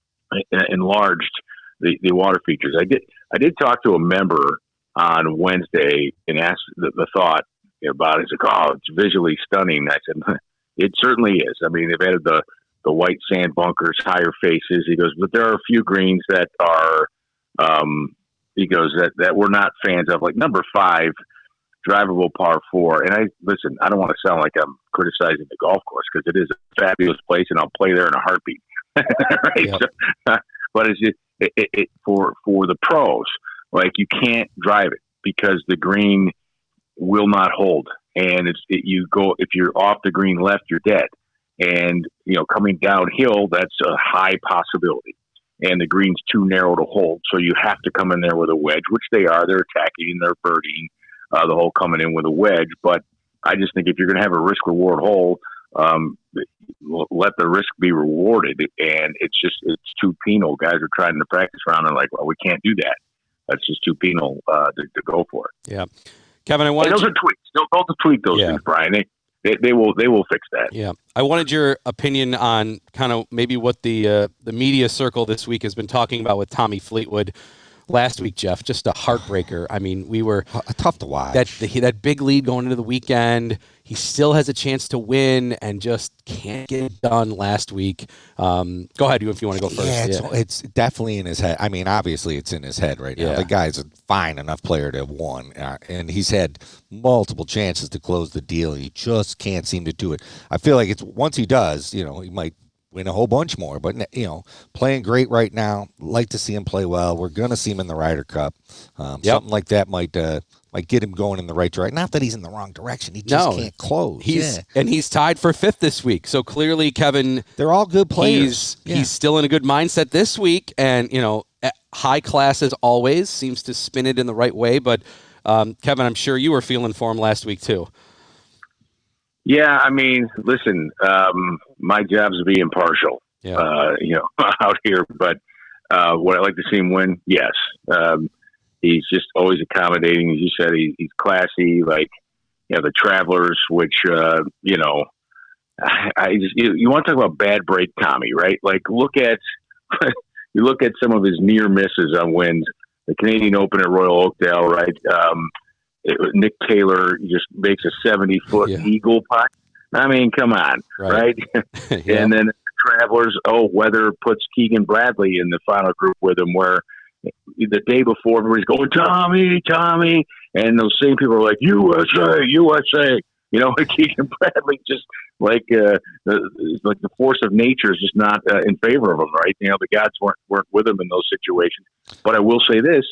enlarged the, the water features. I did, I did talk to a member on Wednesday and asked the, the thought about it. He's like, oh, it's visually stunning. I said, it certainly is. I mean, they've added the, the white sand bunkers, higher faces. He goes, but there are a few greens that are, um, he goes, that, that we're not fans of, like number five, drivable par four. And I, listen, I don't want to sound like I'm criticizing the golf course because it is a fabulous place and I'll play there in a heartbeat. Right? Yep. So, uh, but it's just, it, it, it, for, for the pros, like you can't drive it because the green will not hold. And it's, it, you go, if you're off the green left, you're dead. And, you know, coming downhill, that's a high possibility. And the green's too narrow to hold. So you have to come in there with a wedge, which they are. They're attacking, they're birdieing, uh, the hole coming in with a wedge. But I just think if you're going to have a risk reward hole, um, let the risk be rewarded. And it's just, it's too penal. Guys are trying to practice around and like, well, we can't do that. That's just too penal uh, to, to go for it. Yeah. Kevin, I wanted and those to... are tweaks. They'll, they'll tweak those yeah. things, Brian. They, they, they will they will fix that. Yeah. I wanted your opinion on kind of maybe what the uh, the media circle this week has been talking about with Tommy Fleetwood. Last week, Jeff, just a heartbreaker. I mean, we were tough to watch. That the, that big lead going into the weekend. He still has a chance to win and just can't get it done last week. Um, go ahead, you if you want to go first. Yeah, it's, yeah. it's definitely in his head. I mean, obviously, it's in his head right now. Yeah. The guy's a fine enough player to have won, uh, and he's had multiple chances to close the deal. He just can't seem to do it. I feel like it's once he does, you know, he might win a whole bunch more. But, you know, playing great right now. Like to see him play well. We're going to see him in the Ryder Cup. Um, yep. Something like that might uh, might get him going in the right direction. Not that he's in the wrong direction. He just no, can't close. He's yeah. And he's tied for fifth this week. So clearly, Kevin, they're all good players. He's, yeah. he's still in a good mindset this week. And, you know, high class as always, seems to spin it in the right way. But, um, Kevin, I'm sure you were feeling for him last week, too. Yeah, I mean, listen, um, my job's to be impartial. Yeah. Uh, you know, out here, but uh, would I like to see him win? Yes. Um, he's just always accommodating. As you said, he, he's classy. Like, you know, the Travelers, which uh, you know, I, I just you, you want to talk about bad break, Tommy, right? Like, look at you look at some of his near misses on wins. The Canadian Open at Royal Oakdale, right? Um, it, Nick Taylor just makes a seventy foot yeah. eagle putt. I mean, come on, right? right? yeah. And then Travelers, oh, Weather puts Keegan Bradley in the final group with him, where the day before everybody's going, Tommy, Tommy, and those same people are like, U S A, U S A. You know, Keegan Bradley just like uh, the, like the force of nature is just not uh, in favor of him, right? You know, the gods weren't weren't with him in those situations. But I will say this.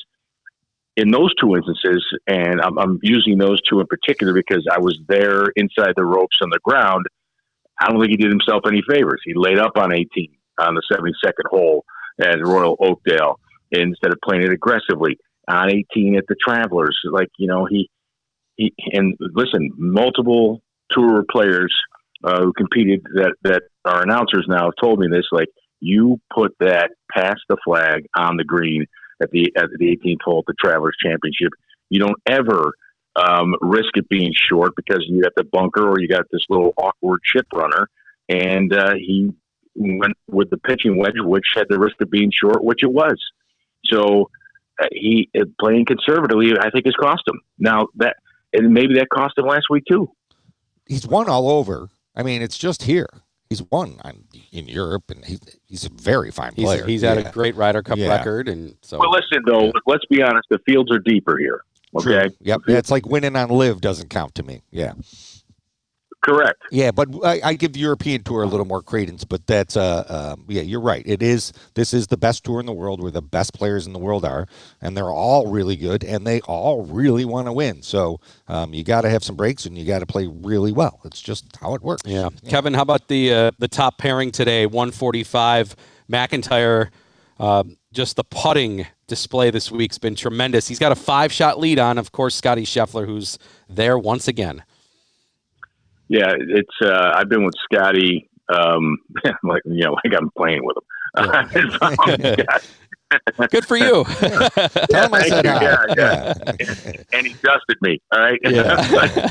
In those two instances, and I'm, I'm using those two in particular because I was there inside the ropes on the ground, I don't think he did himself any favors. He laid up on eighteen on the seventy-second hole at Royal Oakdale instead of playing it aggressively. On eighteen at the Travelers, like, you know, he, he and listen, multiple tour players uh, who competed that, that are announcers now have told me this, like, you put that past the flag on the green at the at the eighteenth hole at the Travelers Championship. You don't ever um, risk it being short because you got the bunker or you got this little awkward chip runner. And uh, he went with the pitching wedge, which had the risk of being short, which it was. So uh, he uh, playing conservatively, I think, has cost him. Now that, and maybe that cost him last week too. He's won all over. I mean, it's just here. He's won in Europe, and he, he's a very fine he's, player. He's yeah. had a great Ryder Cup yeah. record, and so. Well, listen though. Yeah. Let's be honest. The fields are deeper here. Okay. True. Yep. Yeah, it's like winning on Live doesn't count to me. Yeah. Correct. Yeah, but I, I give European Tour a little more credence, but that's uh, uh, yeah, you're right. It is. This is the best tour in the world, where the best players in the world are, and they're all really good, and they all really want to win. So um, you got to have some breaks, and you got to play really well. It's just how it works. Yeah. yeah. Kevin, how about the uh, the top pairing today? one forty-five. McIntyre. Uh, just the putting display this week's been tremendous. He's got a five-shot lead on, of course, Scotty Scheffler, who's there once again. Yeah, it's. Uh, I've been with Scotty, um, like you know, like I'm playing with him. Yeah. Good for you. Yeah. Tell him I said hi. Yeah, yeah. And, and he dusted me. All right. Yeah.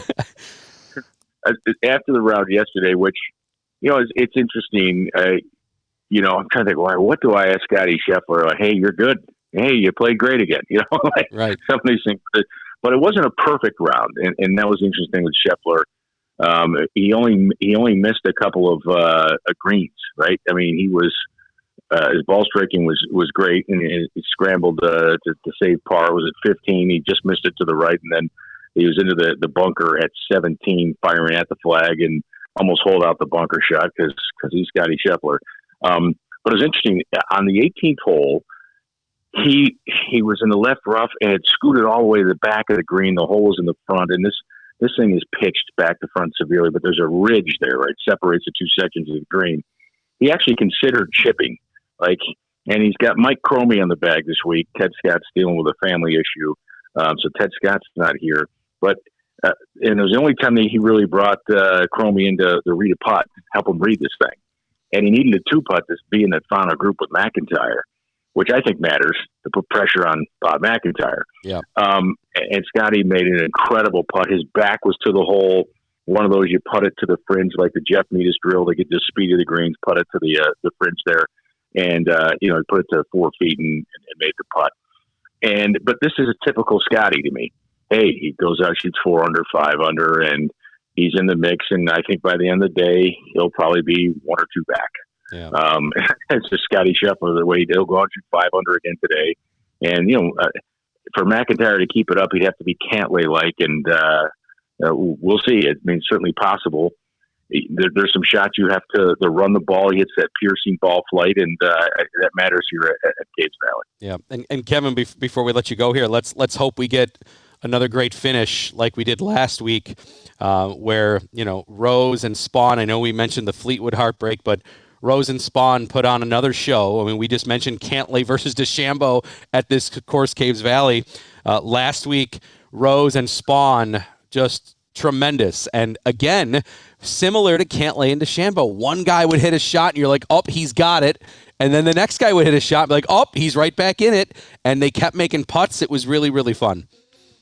After the round yesterday, which you know, it's, it's interesting. Uh, you know, I'm trying to think, well, what do I ask Scotty Scheffler? Like, hey, you're good. Hey, you played great again. You know, like right. some of these things. But it wasn't a perfect round, and, and that was interesting with Scheffler. Um, he only he only missed a couple of uh, greens, right? I mean, he was uh, his ball striking was, was great, and he scrambled uh, to, to save par. It was at fifteen. He just missed it to the right, and then he was into the, the bunker at seventeen, firing at the flag, and almost hold out the bunker shot because because he's Scotty Scheffler. Um, but it was interesting on the eighteenth hole. He he was in the left rough and it scooted all the way to the back of the green. The hole was in the front, and this. This thing is pitched back to front severely, but there's a ridge there, right? Separates the two sections of the green. He actually considered chipping, like, and he's got Mike Cromie on the bag this week. Ted Scott's dealing with a family issue, um, so Ted Scott's not here. But uh, and it was the only time that he really brought uh, Cromie in to, to read a putt, help him read this thing, and he needed a two putt to be in that final group with McIntyre, which I think matters to put pressure on Bob McIntyre. Yeah. Um, and Scotty made an incredible putt. His back was to the hole. One of those you putt it to the fringe like the Jeff Metis drill to get the speed of the greens, putt it to the uh, the fringe there, and uh, you know, put it to four feet and, and made the putt. And but this is a typical Scotty to me. Hey, he goes out, shoots four under, five under, and he's in the mix. And I think by the end of the day, he'll probably be one or two back. Yeah. Um, it's just Scotty Scheffler the way he'll go out and shoot five under again today. And, you know, uh, for McIntyre to keep it up, he'd have to be Cantlay-like, and uh, uh, we'll see. I mean, certainly possible. There, there's some shots you have to, to run the ball. He hits that piercing ball flight, and uh, that matters here at, at Caves Valley. Yeah, and, and Kevin, bef- before we let you go here, let's let's hope we get another great finish like we did last week, uh, where, you know, Rose and Spawn, I know we mentioned the Fleetwood heartbreak, but Rose and Spawn put on another show. I mean, we just mentioned Cantlay versus DeChambeau at this course, Caves Valley. Uh, last week, Rose and Spawn, just tremendous. And again, similar to Cantlay and DeChambeau, one guy would hit a shot and you're like, oh, he's got it. And then the next guy would hit a shot and be like, oh, he's right back in it. And they kept making putts. It was really, really fun.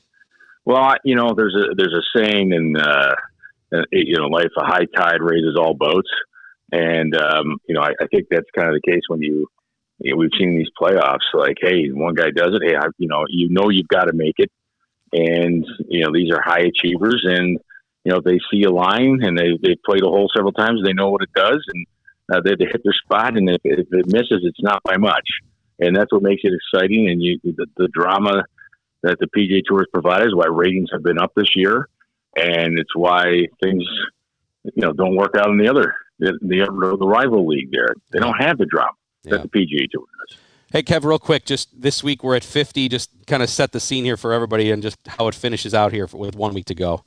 Well, you know, there's a there's a saying in, uh, you know, life, a high tide raises all boats. And, um, you know, I, I think that's kind of the case when you, you know, we've seen these playoffs, like, hey, one guy does it. Hey, I, you know, you know, you've got to make it. And, you know, these are high achievers, and, you know, they see a line and they, they've played a hole several times. They know what it does, and uh, they, they hit their spot. And if, if it misses, it's not by much. And that's what makes it exciting. And you, the, the drama that the P G A Tour has provided is why ratings have been up this year. And it's why things, you know, don't work out in the other, The, the the rival league there. They don't have the drama that Yeah. the P G A Tour does. Hey, Kev, real quick, just this week we're at fifty. Just kind of set the scene here for everybody and just how it finishes out here for, with one week to go.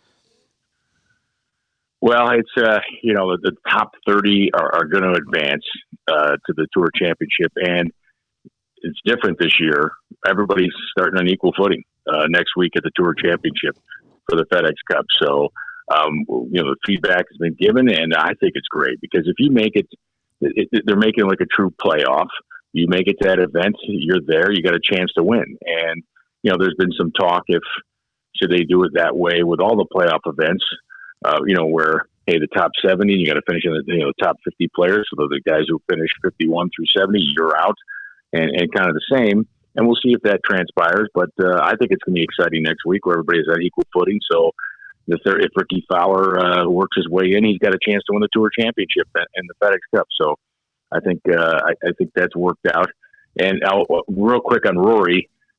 Well, it's, uh, you know, the, the top thirty are, are going to advance uh, to the Tour Championship, and it's different this year. Everybody's starting on equal footing uh, next week at the Tour Championship for the FedEx Cup. So, Um, you know, the feedback has been given, and I think it's great because if you make it, it, it, they're making it like a true playoff. You make it to that event, you're there, you got a chance to win. And, you know, there's been some talk if, should they do it that way with all the playoff events, uh, you know, where, hey, the top seventy, you got to finish in the, you know, top fifty players. So the guys who finish fifty-one through seventy, you're out, and, and kind of the same. And we'll see if that transpires. But uh, I think it's going to be exciting next week where everybody's on equal footing. So, If, there, if Ricky Fowler uh, works his way in, he's got a chance to win the Tour Championship and, and the FedEx Cup. So I think uh, I, I think that's worked out. And I'll, real quick on Rory,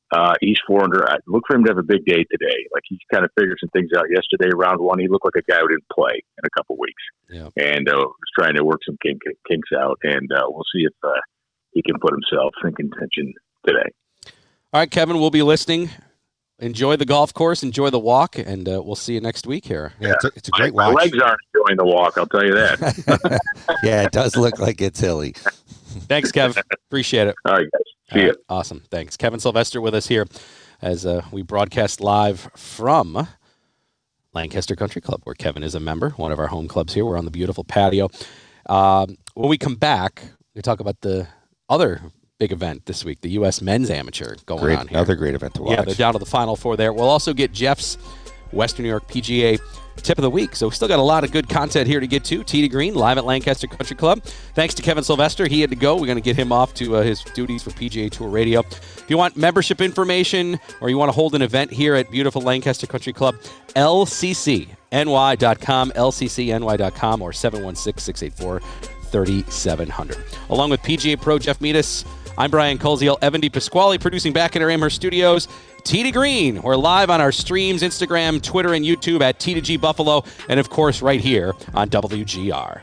Uh, he's four under. I look for him to have a big day today. Like he kind of figured some things out yesterday. Round one, he looked like a guy who didn't play in a couple weeks, yeah. and uh, was trying to work some kink, kinks out. And uh, we'll see if uh, he can put himself in contention today. All right, Kevin, we'll be listening. Enjoy the golf course, enjoy the walk, and uh, we'll see you next week here. Yeah, it's a, it's a great watch. My legs aren't enjoying the walk, I'll tell you that. Yeah, it does look like it's hilly. Thanks, Kev. Appreciate it. All right, guys. See All ya. right, awesome. Thanks. Kevin Sylvester with us here as uh, we broadcast live from Lancaster Country Club, where Kevin is a member, one of our home clubs here. We're on the beautiful patio. Um, when we come back, we talk about the other big event this week, the U S Men's Amateur going Great, on here. another great event to watch. Yeah, they're down to the Final Four there. We'll also get Jeff's Western New York P G A Tip of the Week. So we still got a lot of good content here to get to. Tee to Green, live at Lancaster Country Club. Thanks to Kevin Sylvester. He had to go. We're going to get him off to uh, his duties for P G A Tour Radio. If you want membership information or you want to hold an event here at beautiful Lancaster Country Club, L C C N Y dot com, L C C N Y dot com, or seven one six, six eight four, three seven zero zero. Along with P G A Pro Jeff Meadis, I'm Brian Koziel, Evan DePasquale, producing back in our Amherst studios. Tee to Green. We're live on our streams, Instagram, Twitter, and YouTube at T to G Buffalo, and of course right here on W G R.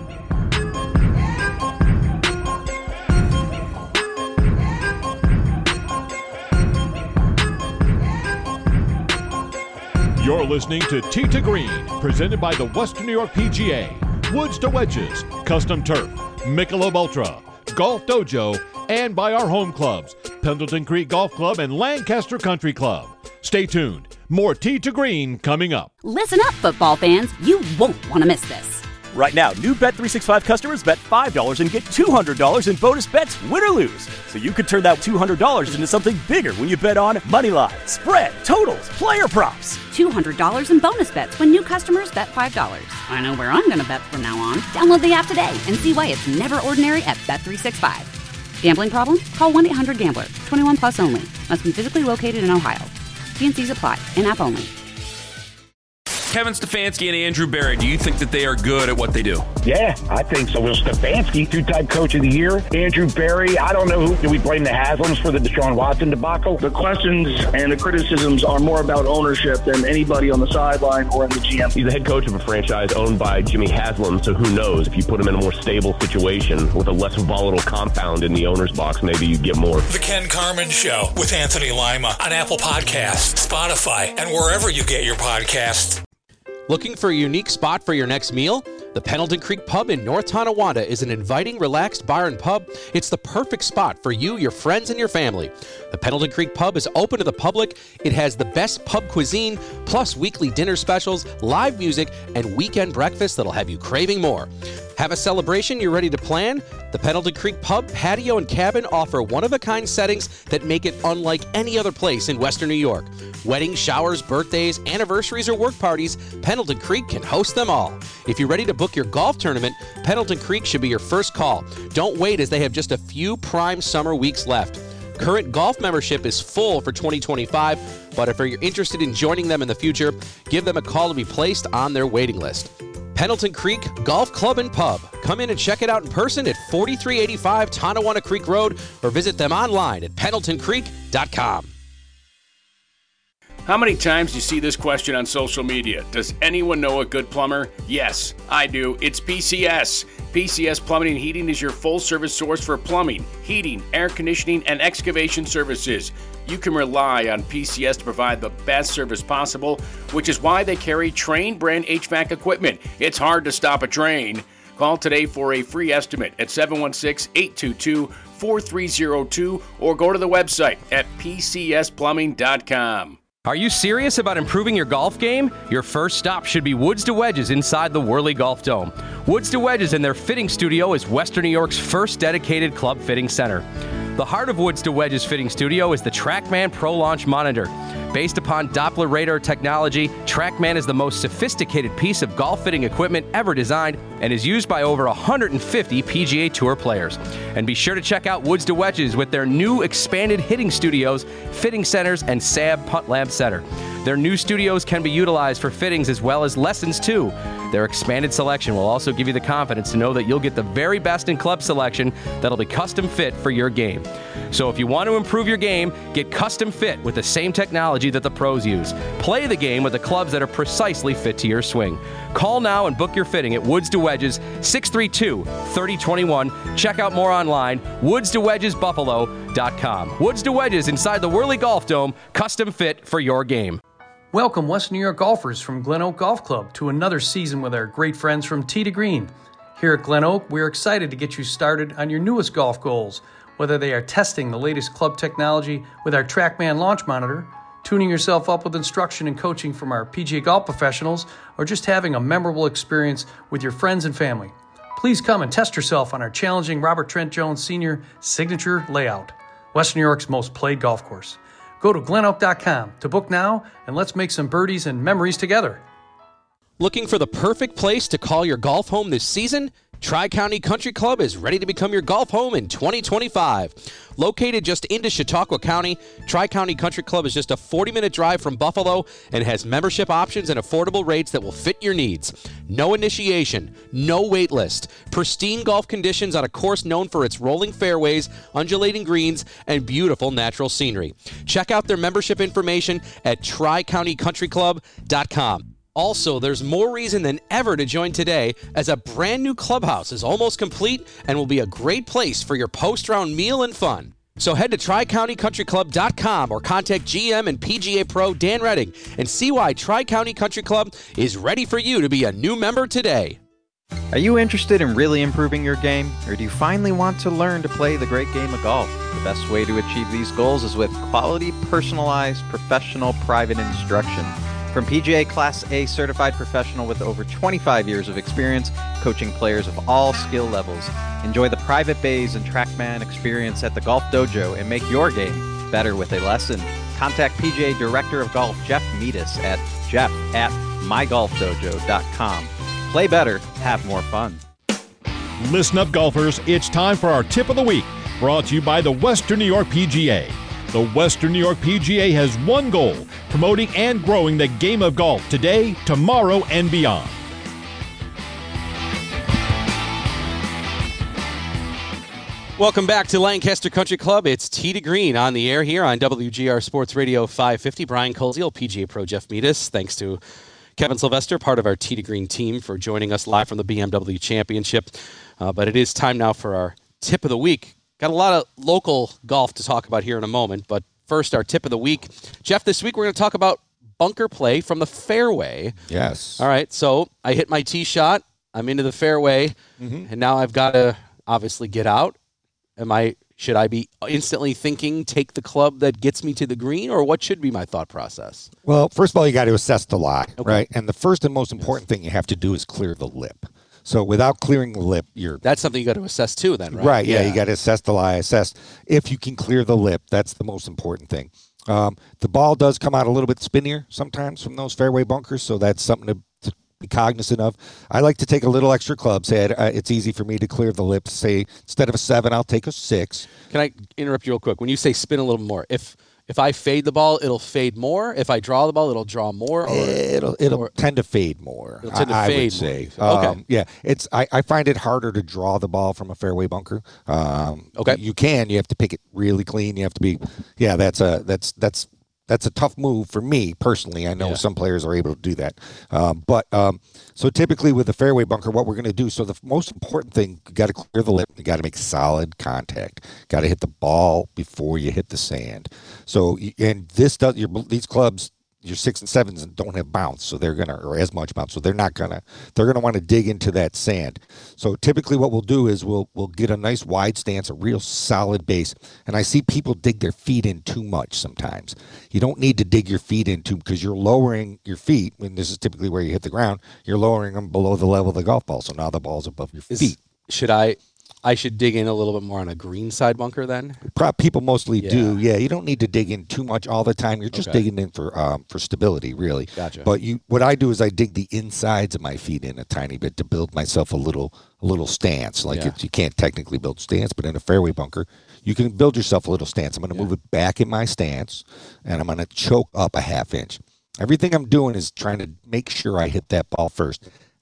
You're listening to Tee to Green, presented by the Western New York P G A, Woods to Wedges, Custom Turf, Michelob Ultra, Golf Dojo, and by our home clubs, Pendleton Creek Golf Club and Lancaster Country Club. Stay tuned. More Tee to Green coming up. Listen up, football fans. You won't want to miss this. Right now, new Bet three sixty-five customers bet five dollars and get two hundred dollars in bonus bets, win or lose. So you could turn that two hundred dollars into something bigger when you bet on money line, spread, totals, player props. two hundred dollars in bonus bets when new customers bet five dollars. I know where I'm going to bet from now on. Download the app today and see why it's never ordinary at Bet three sixty-five. Gambling problem? Call one eight hundred gambler. twenty-one plus only. Must be physically located in Ohio. T and C's apply. In-app only. Kevin Stefanski and Andrew Berry, do you think that they are good at what they do? Yeah, I think so. Will Stefanski, two-time coach of the year. Andrew Berry, I don't know who. Do we blame the Haslams for the Deshaun Watson debacle? The questions and the criticisms are more about ownership than anybody on the sideline or in the G M. He's the head coach of a franchise owned by Jimmy Haslam, so who knows? If you put him in a more stable situation with a less volatile compound in the owner's box, maybe you get more. The Ken Carman Show with Anthony Lima on Apple Podcasts, Spotify, and wherever you get your podcasts. Looking for a unique spot for your next meal? The Pendleton Creek Pub in North Tonawanda is an inviting, relaxed bar and pub. It's the perfect spot for you, your friends, and your family. The Pendleton Creek Pub is open to the public. It has the best pub cuisine, plus weekly dinner specials, live music, and weekend breakfast that'll have you craving more. Have a celebration you're ready to plan? The Pendleton Creek Pub, patio, and cabin offer one-of-a-kind settings that make it unlike any other place in Western New York. Weddings, showers, birthdays, anniversaries, or work parties, Pendleton Creek can host them all. If you're ready to book your golf tournament, Pendleton Creek should be your first call. Don't wait, as they have just a few prime summer weeks left. Current golf membership is full for twenty twenty-five, but if you're interested in joining them in the future, give them a call to be placed on their waiting list. Pendleton Creek Golf Club and Pub. Come in and check it out in person at forty-three eighty-five Tonawanda Creek Road, or visit them online at pendleton creek dot com. How many times do you see this question on social media? Does anyone know a good plumber? Yes, I do. It's P C S. P C S Plumbing and Heating is your full-service source for plumbing, heating, air conditioning, and excavation services. You can rely on P C S to provide the best service possible, which is why they carry Trane brand H V A C equipment. It's hard to stop a train. Call today for a free estimate at seven one six, eight two two, four three zero two or go to the website at p c s plumbing dot com. Are you serious about improving your golf game? Your first stop should be Woods to Wedges inside the Worley Golf Dome. Woods to Wedges and their fitting studio is Western New York's first dedicated club fitting center. The heart of Woods to Wedges Fitting Studio is the TrackMan Pro Launch Monitor. Based upon Doppler radar technology, TrackMan is the most sophisticated piece of golf fitting equipment ever designed and is used by over one hundred fifty P G A Tour players. And be sure to check out Woods to Wedges with their new expanded hitting studios, fitting centers, and S A B Putt Lab Center. Their new studios can be utilized for fittings as well as lessons too. Their expanded selection will also give you the confidence to know that you'll get the very best in club selection that'll be custom fit for your game. So if you want to improve your game, get custom fit with the same technology that the pros use. Play the game with the clubs that are precisely fit to your swing. Call now and book your fitting at Woods to Wedges, six three two, three oh two one. Check out more online, woods to wedges buffalo dot com. Woods to Wedges inside the Whirly Golf Dome, custom fit for your game. Welcome, Western New York golfers from Glen Oak Golf Club, to another season with our great friends from Tee to Green. Here at Glen Oak, we're excited to get you started on your newest golf goals, whether they are testing the latest club technology with our TrackMan launch monitor, tuning yourself up with instruction and coaching from our P G A golf professionals, or just having a memorable experience with your friends and family. Please come and test yourself on our challenging Robert Trent Jones Senior signature layout, Western New York's most played golf course. Go to glen oak dot com to book now, and let's make some birdies and memories together. Looking for the perfect place to call your golf home this season? Tri-County Country Club is ready to become your golf home in twenty twenty-five. Located just into Chautauqua County, Tri-County Country Club is just a forty-minute drive from Buffalo and has membership options and affordable rates that will fit your needs. No initiation, no wait list, pristine golf conditions on a course known for its rolling fairways, undulating greens, and beautiful natural scenery. Check out their membership information at tri county country club dot com. Also, there's more reason than ever to join today, as a brand new clubhouse is almost complete and will be a great place for your post-round meal and fun. So head to tri county country club dot com or contact G M and P G A Pro Dan Redding and see why Tri-County Country Club is ready for you to be a new member today. Are you interested in really improving your game, or do you finally want to learn to play the great game of golf? The best way to achieve these goals is with quality, personalized, professional, private instruction. From P G A Class A certified professional with over twenty-five years of experience, coaching players of all skill levels. Enjoy the private bays and TrackMan experience at the Golf Dojo and make your game better with a lesson. Contact P G A Director of Golf Jeff Meadis at jeff at my golf dojo dot com. Play better, have more fun. Listen up, golfers. It's time for our tip of the week, brought to you by the Western New York P G A. The Western New York P G A has one goal: promoting and growing the game of golf today, tomorrow, and beyond. Welcome back to Lancaster Country Club. It's Tee to Green on the air here on W G R Sports Radio five fifty. Brian Koziel, P G A Pro Jeff Meadis. Thanks to Kevin Sylvester, part of our Tee to Green team, for joining us live from the B M W Championship. Uh, but it is time now for our tip of the week. Got a lot of local golf to talk about here in a moment, but first, our tip of the week. Jeff, this week we're going to talk about bunker play from the fairway. Yes. All right, so I hit my tee shot. I'm into the fairway, mm-hmm. and now I've got to obviously get out. Am I? Should I be instantly thinking, take the club that gets me to the green, or what should be my thought process? Well, first of all, you got to assess the lie, okay. right? And the first and most important thing you have to do is clear the lip. So without clearing the lip, you're... That's something you got to assess too then, right? Right, yeah, yeah. You got to assess the lie, assess if you can clear the lip. That's the most important thing. Um, the ball does come out a little bit spinnier sometimes from those fairway bunkers, so that's something to, to be cognizant of. I like to take a little extra club's head. Uh, it's easy for me to clear the lip. Say, instead of a seven, I'll take a six. Can I interrupt you real quick? When you say spin a little more, if... If I fade the ball, it'll fade more. If I draw the ball, it'll draw more. Or, it'll it'll or, tend to fade more. It'll tend to I, fade I would say. More. Okay. Um, yeah, it's I, I find it harder to draw the ball from a fairway bunker. Um, okay. You can. You have to pick it really clean. You have to be. Yeah, that's a that's that's that's a tough move for me personally. I know yeah. some players are able to do that. Um, but um, so typically with the fairway bunker, what we're going to do. So the most important thing, you got to clear the lip. You got to make solid contact. Got to hit the ball before you hit the sand. So and this does your these clubs. Your six and sevens don't have bounce, so they're gonna, or as much bounce, so they're not gonna, they're gonna want to dig into that sand. So typically, what we'll do is we'll we'll get a nice wide stance, a real solid base. And I see people dig their feet in too much sometimes. You don't need to dig your feet into because you're lowering your feet. When this is typically where you hit the ground, you're lowering them below the level of the golf ball. So now the ball's above your is, feet. Should I? I should dig in a little bit more on a green side bunker then? People mostly yeah. do. Yeah, you don't need to dig in too much all the time. You're just okay. digging in for um, for stability, really. Gotcha. But you, what I do is I dig the insides of my feet in a tiny bit to build myself a little a little stance. Like yeah. it's, you can't technically build stance, but in a fairway bunker, you can build yourself a little stance. I'm going to yeah. move it back in my stance, and I'm going to choke up a half inch. Everything I'm doing is trying to make sure I hit that ball first.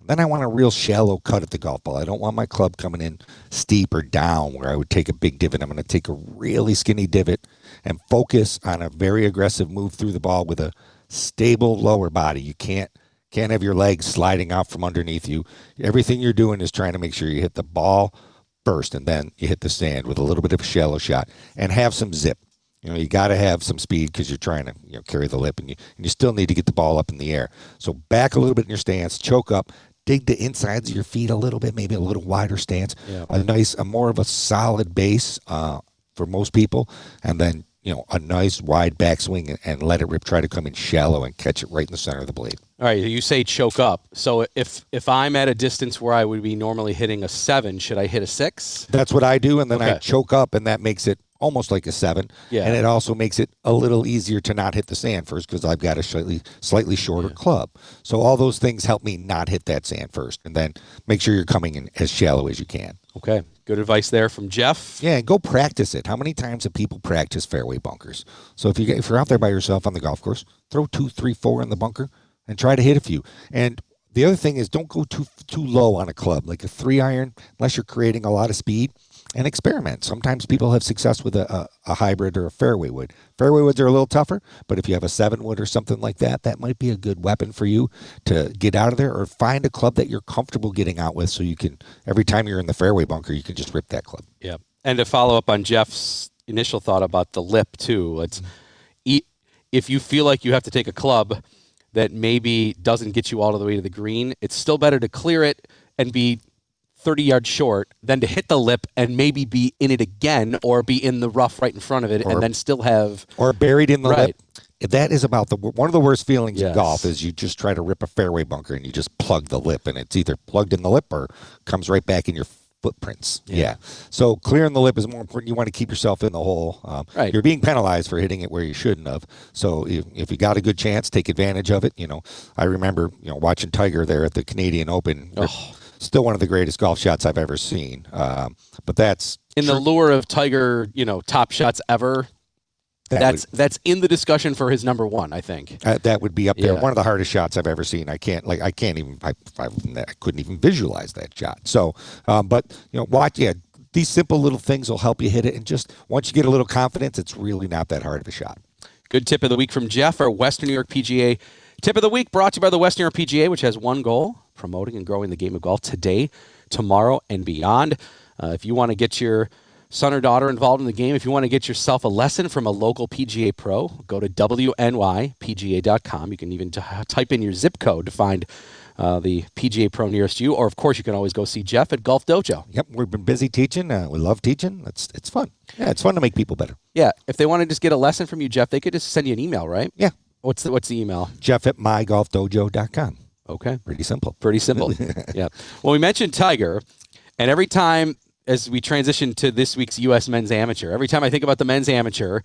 Then I want a real shallow cut at the golf ball. I don't want my club coming in steep or down where I would take a big divot. I'm going to take a really skinny divot and focus on a very aggressive move through the ball with a stable lower body. You can't can't have your legs sliding out from underneath you. Everything you're doing is trying to make sure you hit the ball first, and then you hit the sand with a little bit of a shallow shot and have some zip. You know, you got to have some speed because you're trying to, you know, carry the lip, and you and you still need to get the ball up in the air. So back a little bit in your stance, choke up, dig the insides of your feet a little bit, maybe a little wider stance, yeah. a nice, a more of a solid base uh, for most people, and then, you know, a nice wide backswing and, and let it rip. Try to come in shallow and catch it right in the center of the blade. All right, you say choke up. So if if I'm at a distance where I would be normally hitting a seven, should I hit a six? That's what I do, and then Okay. I choke up, and that makes it almost like a seven. Yeah. And it also makes it a little easier to not hit the sand first because I've got a slightly slightly shorter Yeah. club. So all those things help me not hit that sand first, and then make sure you're coming in as shallow as you can. Okay, good advice there from Jeff. Yeah, and go practice it. How many times have people practice fairway bunkers? So if you get, if you're out there by yourself on the golf course, throw two, three, four in the bunker and try to hit a few. And the other thing is, don't go too too low on a club, like a three iron, unless you're creating a lot of speed. And experiment. Sometimes people have success with a, a, a hybrid or a fairway wood. Fairway woods are a little tougher, but if you have a seven wood or something like that, that might be a good weapon for you to get out of there, or find a club that you're comfortable getting out with so you can, every time you're in the fairway bunker, you can just rip that club. Yeah. And to follow up on Jeff's initial thought about the lip, too, it's e- if you feel like you have to take a club that maybe doesn't get you all the way to the green, it's still better to clear it and be thirty yards short than to hit the lip and maybe be in it again, or be in the rough right in front of it, Or- and then still have Or buried in the Right. lip. That is about the one of the worst feelings Yes. in golf is you just try to rip a fairway bunker and you just plug the lip, and it's either plugged in the lip or comes right back in your footprints. Yeah. Yeah. So clearing the lip is more important. You want to keep yourself in the hole. Um, Right. You're being penalized for hitting it where you shouldn't have. So if, if you got a good chance, take advantage of it. You know, I remember, you know, watching Tiger there at the Canadian Open. Oh. Still one of the greatest golf shots I've ever seen. Um, but that's in the lure of Tiger, you know, top shots ever. That that's that's in the discussion for his number one, I think. Uh, that would be up there. Yeah. One of the hardest shots I've ever seen. I can't like I can't even I, I, I couldn't even visualize that shot. So, um, but you know, watch. Yeah, these simple little things will help you hit it. And just once you get a little confidence, it's really not that hard of a shot. Good tip of the week from Jeff, our Western New York P G A tip of the week, brought to you by the Western New York P G A, which has one goal: promoting and growing the game of golf today, tomorrow, and beyond. Uh, if you want to get your son or daughter involved in the game, if you want to get yourself a lesson from a local P G A pro, go to W N Y P G A dot com. You can even t- type in your zip code to find uh, the P G A pro nearest you. Or, of course, you can always go see Jeff at Golf Dojo. Yep, we've been busy teaching. Uh, we love teaching. It's it's fun. Yeah, it's fun to make people better. Yeah, if they want to just get a lesson from you, Jeff, they could just send you an email, right? Yeah. What's the, what's the email? Jeff at my golf dojo dot com. Okay. Pretty simple. Pretty simple. Yeah. Well, we mentioned Tiger, and every time as we transition to this week's U S Men's Amateur, every time I think about the Men's Amateur,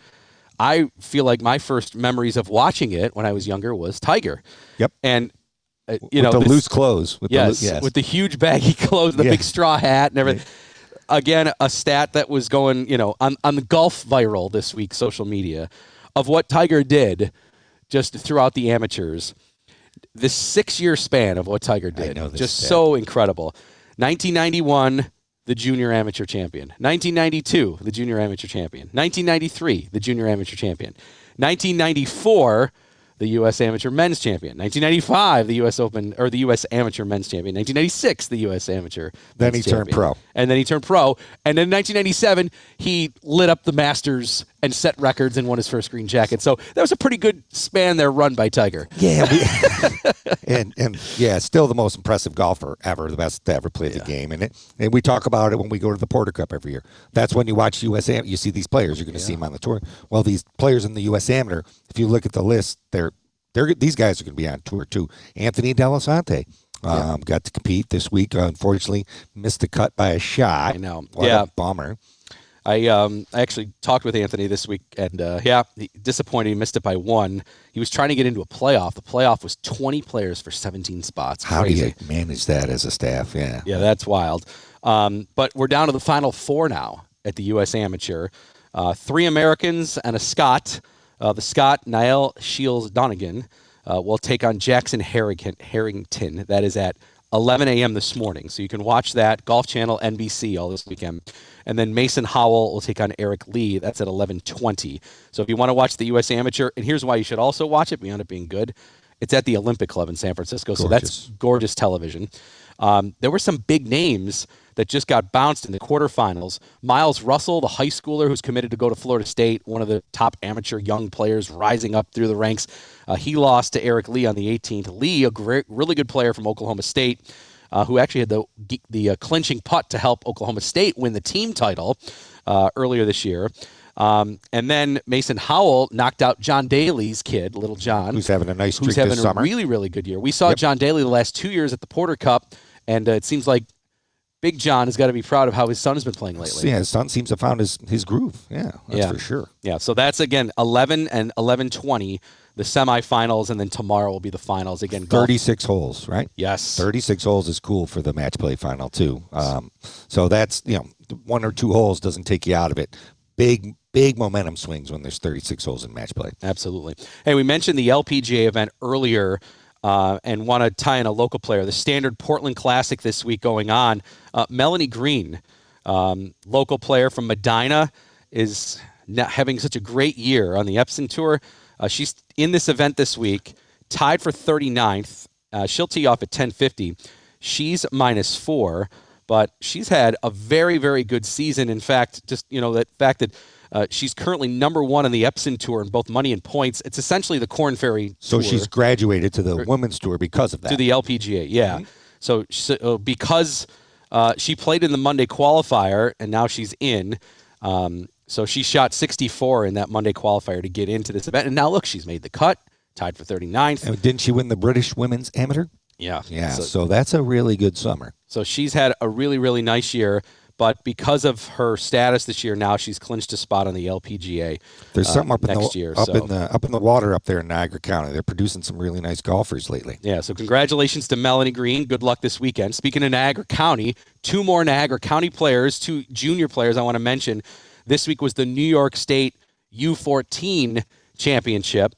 I feel like my first memories of watching it when I was younger was Tiger. Yep. And, uh, you with know, the this- loose clothes. With yes, the, loo- yes. with the huge baggy clothes, the Yeah. big straw hat and everything. Again, a stat that was going, you know, on, on the golf viral this week, social media, of what Tiger did just throughout the amateurs. This six-year span of what Tiger did, know this just stat. so incredible. nineteen ninety-one, the junior amateur champion. nineteen ninety-two, the junior amateur champion. nineteen ninety-three, the junior amateur champion. nineteen ninety-four, the U S Amateur Men's Champion. nineteen ninety-five, the U S Open or the U S Amateur Men's Champion. nineteen ninety-six, the U S Amateur. Then Men's he turned Champion. pro. And then he turned pro. And then in nineteen ninety-seven, he lit up the Masters and set records and won his first green jacket. So that was a pretty good span there run by Tiger. Yeah, we, and and yeah, still the most impressive golfer ever, the best to ever play the game. And it, and we talk about it when we go to the Porter Cup every year. That's when you watch U S Am. You see these players. You're going to see them on the tour. Well, these players in the U S Amateur, if you look at the list, they're they're these guys are going to be on tour too. Anthony Delasante. Um, Yeah. got to compete this week. Uh, unfortunately, missed the cut by a shot. I know. What Yeah. a bummer. I um I actually talked with Anthony this week, and uh, yeah, he, disappointed he missed it by one. He was trying to get into a playoff. The playoff was twenty players for seventeen spots. How Crazy. do you manage that as a staff? Yeah. Yeah, that's wild. Um, but we're down to the final four now at the U S Amateur. Uh, three Americans and a Scot. Uh, the Scot, Niall Shields Donegan, uh, will take on Jackson Harrington. Harrington. That is at eleven a.m. this morning. So you can watch that. Golf Channel, N B C all this weekend. And then Mason Howell will take on Eric Lee. That's at eleven twenty. So if you want to watch the U S Amateur, and here's why you should also watch it beyond it being good. It's at the Olympic Club in San Francisco. Gorgeous. So that's gorgeous television. Um, there were some big names that just got bounced in the quarterfinals. Miles Russell, the high schooler who's committed to go to Florida State, one of the top amateur young players rising up through the ranks. Uh, he lost to Eric Lee on the eighteenth. Lee, a great, really good player from Oklahoma State, uh, who actually had the the uh, clinching putt to help Oklahoma State win the team title uh, earlier this year. Um, and then Mason Howell knocked out John Daly's kid, little John. Who's having a nice streak Who's having this a summer. really, really good year. We saw Yep. John Daly the last two years at the Porter Cup, and uh, it seems like Big John has got to be proud of how his son has been playing lately. Yeah, his son seems to have found his, his groove. Yeah, that's Yeah. for sure. Yeah, so that's, again, eleven and eleven twenty, the semifinals, and then tomorrow will be the finals. Again, golf. thirty-six holes, right? Yes. thirty-six holes is cool for the match play final, too. Um, so that's, you know, one or two holes doesn't take you out of it. Big, big momentum swings when there's thirty-six holes in match play. Absolutely. Hey, we mentioned the L P G A event earlier uh, and want to tie in a local player. The Standard Portland Classic this week going on. Uh, Melanie Green, um, local player from Medina, is not having such a great year on the Epson Tour. Uh, she's in this event this week, tied for thirty-ninth. Uh, she'll tee off at ten fifty. She's minus four, but she's had a very, very good season. In fact, just, you know, the fact that Uh, she's currently number one on the Epson Tour in both money and points. It's essentially the Korn Ferry So Tour. she's graduated to the women's tour because of that. To the L P G A, yeah. Mm-hmm. So, so because uh, she played in the Monday qualifier, and now she's in. Um, so she shot sixty-four in that Monday qualifier to get into this event. And now, look, she's made the cut, tied for thirty-ninth. And didn't she win the British Women's Amateur? Yeah. Yeah, so, So, that's a really good summer. so she's had a really, really nice year. But because of her status this year, now she's clinched a spot on the L P G A. There's uh, something up, in next the, year. up, so. in the, up in the water up there in Niagara County. They're producing some really nice golfers lately. Yeah, so congratulations to Melanie Green. Good luck this weekend. Speaking of Niagara County, two more Niagara County players, two junior players I want to mention. This week was the New York State U fourteen championship,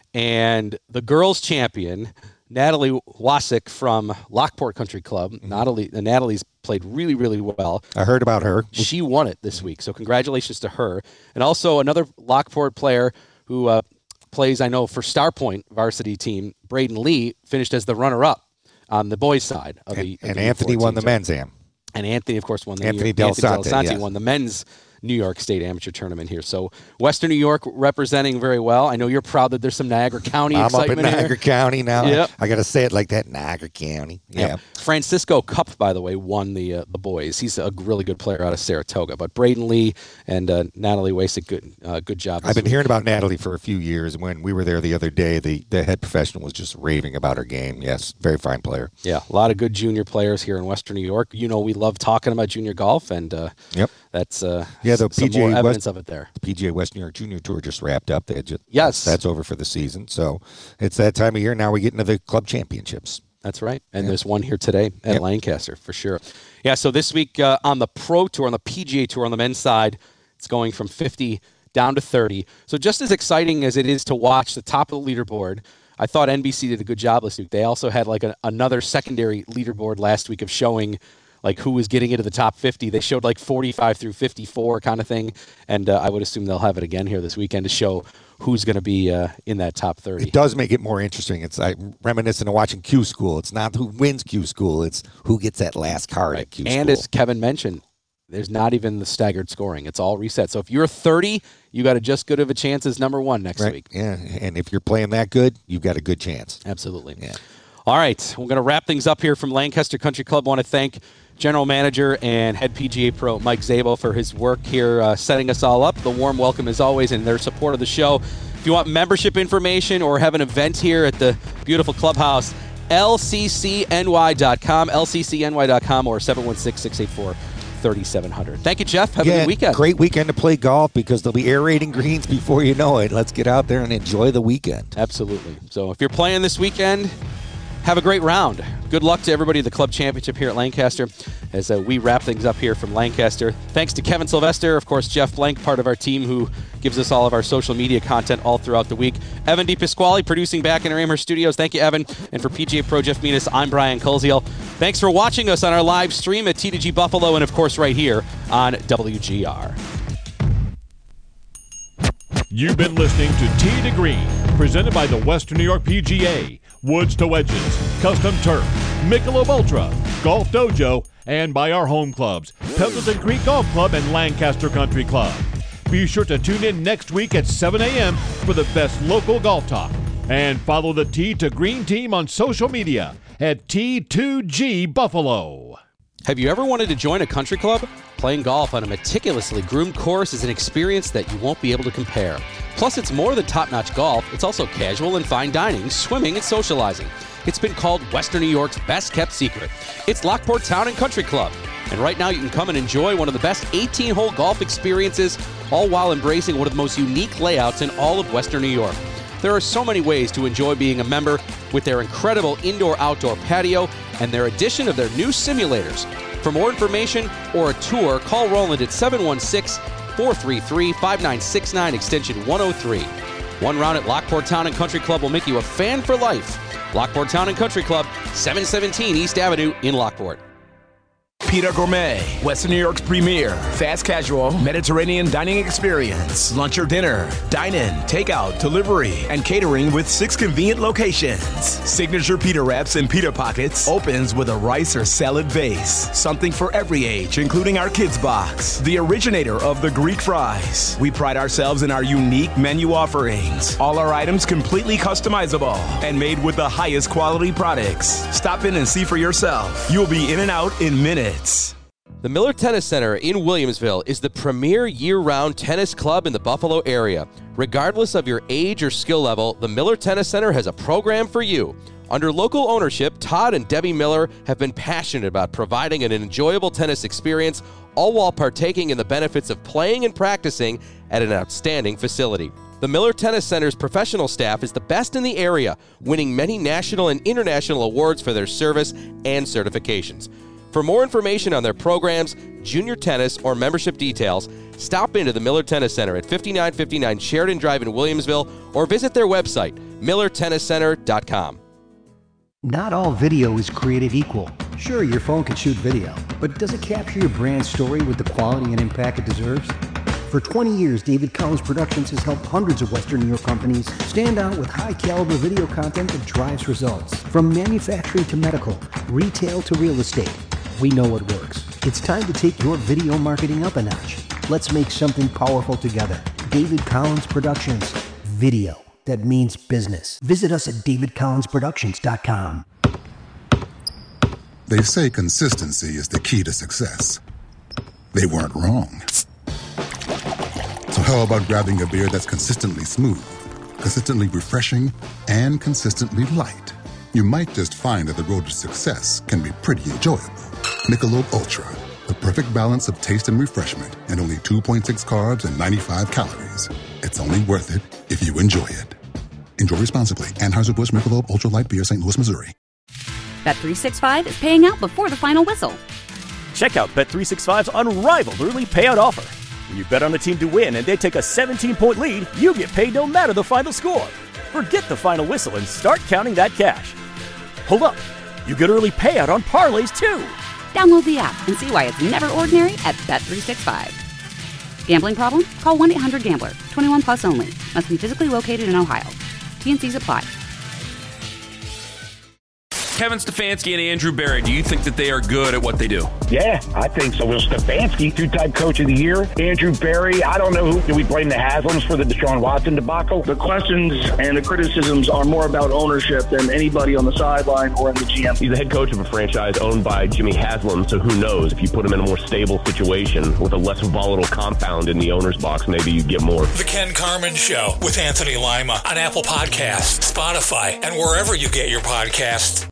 and the girls champion, Natalie Wasik from Lockport Country Club. Mm-hmm. Natalie, uh, Natalie's played really, really well. I heard about her. She won it this week, so congratulations to her. And also another Lockport player who uh, plays, I know, for Starpoint varsity team, Braden Lee, finished as the runner-up on the boys' side. Of and the, of and the Anthony won the team. men's am. And Anthony, of course, won the Anthony New- Del Anthony Del Sante, Sante yes. won the men's New York State Amateur Tournament here. So Western New York representing very well. I know you're proud that there's some Niagara County I'm up excitement in Niagara here. County now. Yep. I got to say it like that, Niagara County. Yeah. Yeah. Francisco Cup, by the way, won the uh, the boys. He's a really good player out of Saratoga. But Braden Lee and uh, Natalie Wasik, good uh, good job. I've this been week. hearing about Natalie for a few years. When we were there the other day, the, the head professional was just raving about her game. Yes, very fine player. Yeah, a lot of good junior players here in Western New York. You know, we love talking about junior golf, and uh, yep, that's uh, yeah. The some P G A more West, evidence of it there. The P G A West New York Junior Tour just wrapped up. They had just, Yes, that's over for the season. So it's that time of year now. We get into the club championships. That's right. And Yep. there's one here today at Yep. Lancaster for sure. Yeah, so this week uh, on the Pro Tour, on the P G A Tour on the men's side, it's going from fifty down to thirty. So just as exciting as it is to watch the top of the leaderboard, I thought N B C did a good job this week. They also had like a, another secondary leaderboard last week of showing like who was getting into the top fifty. They showed like forty-five through fifty-four kind of thing. And uh, I would assume they'll have it again here this weekend to show who's going to be uh, in that top thirty. It does make it more interesting. It's like reminiscent of watching Q School. It's not who wins Q School. It's who gets that last card at Q And School. as Kevin mentioned, there's not even the staggered scoring. It's all reset. So if you're thirty, you got a just good of a chance as number one next Right. week. Yeah, and if you're playing that good, you've got a good chance. Absolutely. Yeah. All right, we're going to wrap things up here from Lancaster Country Club. I want to thank General Manager and Head P G A Pro Mike Zabel for his work here uh, setting us all up. The warm welcome as always and their support of the show. If you want membership information or have an event here at the beautiful clubhouse, L C C N Y dot com, L C C N Y dot com or seven one six, six eight four, three seven zero zero. Thank you, Jeff. Have a Yeah, good weekend. Great weekend to play golf because they'll be aerating greens before you know it. Let's get out there and enjoy the weekend. Absolutely. So if you're playing this weekend, have a great round. Good luck to everybody at the club championship here at Lancaster as uh, we wrap things up here from Lancaster. Thanks to Kevin Sylvester, of course, Jeff Blank, part of our team who gives us all of our social media content all throughout the week. Evan DePasquale producing back in our Amherst studios. Thank you, Evan. And for P G A Pro Jeff Menas, I'm Brian Koziel. Thanks for watching us on our live stream at T two G Buffalo and, of course, right here on W G R. You've been listening to Tee to Green, presented by the Western New York P G A, Woods to Wedges, Custom Turf, Michelob Ultra, Golf Dojo, and by our home clubs, Pendleton Creek Golf Club and Lancaster Country Club. Be sure to tune in next week at seven a.m. for the best local golf talk. And follow the Tee to Green team on social media at T two G Buffalo. Have you ever wanted to join a country club? Playing golf on a meticulously groomed course is an experience that you won't be able to compare. Plus, it's more than top-notch golf. It's also casual and fine dining, swimming, and socializing. It's been called Western New York's best-kept secret. It's Lockport Town and Country Club. And right now you can come and enjoy one of the best eighteen-hole golf experiences, all while embracing one of the most unique layouts in all of Western New York. There are so many ways to enjoy being a member with their incredible indoor-outdoor patio and their addition of their new simulators. For more information or a tour, call Roland at seven one six, four three three, five nine six nine, extension one oh three. One round at Lockport Town and Country Club will make you a fan for life. Lockport Town and Country Club, seven seventeen East Avenue in Lockport. Pita Gourmet, Western New York's premier fast casual Mediterranean dining experience. Lunch or dinner, dine-in, takeout, delivery, and catering with six convenient locations. Signature pita wraps and pita pockets opens with a rice or salad vase. Something for every age, including our kids box. The originator of the Greek fries. We pride ourselves in our unique menu offerings. All our items completely customizable and made with the highest quality products. Stop in and see for yourself. You'll be in and out in minutes. The Miller Tennis Center in Williamsville is the premier year-round tennis club in the Buffalo area. Regardless of your age or skill level, the Miller Tennis Center has a program for you. Under local ownership, Todd and Debbie Miller have been passionate about providing an enjoyable tennis experience, all while partaking in the benefits of playing and practicing at an outstanding facility. The Miller Tennis Center's professional staff is the best in the area, winning many national and international awards for their service and certifications. For more information on their programs, junior tennis, or membership details, stop into the Miller Tennis Center at fifty-nine fifty-nine Sheridan Drive in Williamsville or visit their website, miller tennis center dot com. Not all video is created equal. Sure, your phone can shoot video, but does it capture your brand story with the quality and impact it deserves? For twenty years, David Collins Productions has helped hundreds of Western New York companies stand out with high-caliber video content that drives results. From manufacturing to medical, retail to real estate, we know what works. It's time to take your video marketing up a notch. Let's make something powerful together. David Collins Productions. Video that means business. Visit us at david collins productions dot com. They say consistency is the key to success. They weren't wrong. So how about grabbing a beer that's consistently smooth, consistently refreshing, and consistently light? You might just find that the road to success can be pretty enjoyable. Michelob Ultra, the perfect balance of taste and refreshment, and only two point six carbs and ninety-five calories. It's only worth it if you enjoy it. Enjoy responsibly. Anheuser-Busch Michelob Ultra Light Beer, Saint Louis, Missouri. Bet three sixty-five is paying out before the final whistle. Check out Bet three sixty-five's unrivaled early payout offer. When you bet on a team to win and they take a seventeen-point lead, you get paid no matter the final score. Forget the final whistle and start counting that cash. Hold up. You get early payout on parlays, too. Download the app and see why it's never ordinary at Bet three sixty-five. Gambling problem? Call one eight hundred gambler. twenty-one plus only. Must be physically located in Ohio. T N Cs apply. Kevin Stefanski and Andrew Berry, do you think that they are good at what they do? Yeah, I think so. Will Stefanski, two-time coach of the year. Andrew Berry, I don't know who. Do we blame the Haslams for the Deshaun Watson debacle? The questions and the criticisms are more about ownership than anybody on the sideline or in the G M. He's the head coach of a franchise owned by Jimmy Haslam, so who knows? If you put him in a more stable situation with a less volatile compound in the owner's box, maybe you get more. The Ken Carman Show with Anthony Lima on Apple Podcasts, Spotify, and wherever you get your podcasts.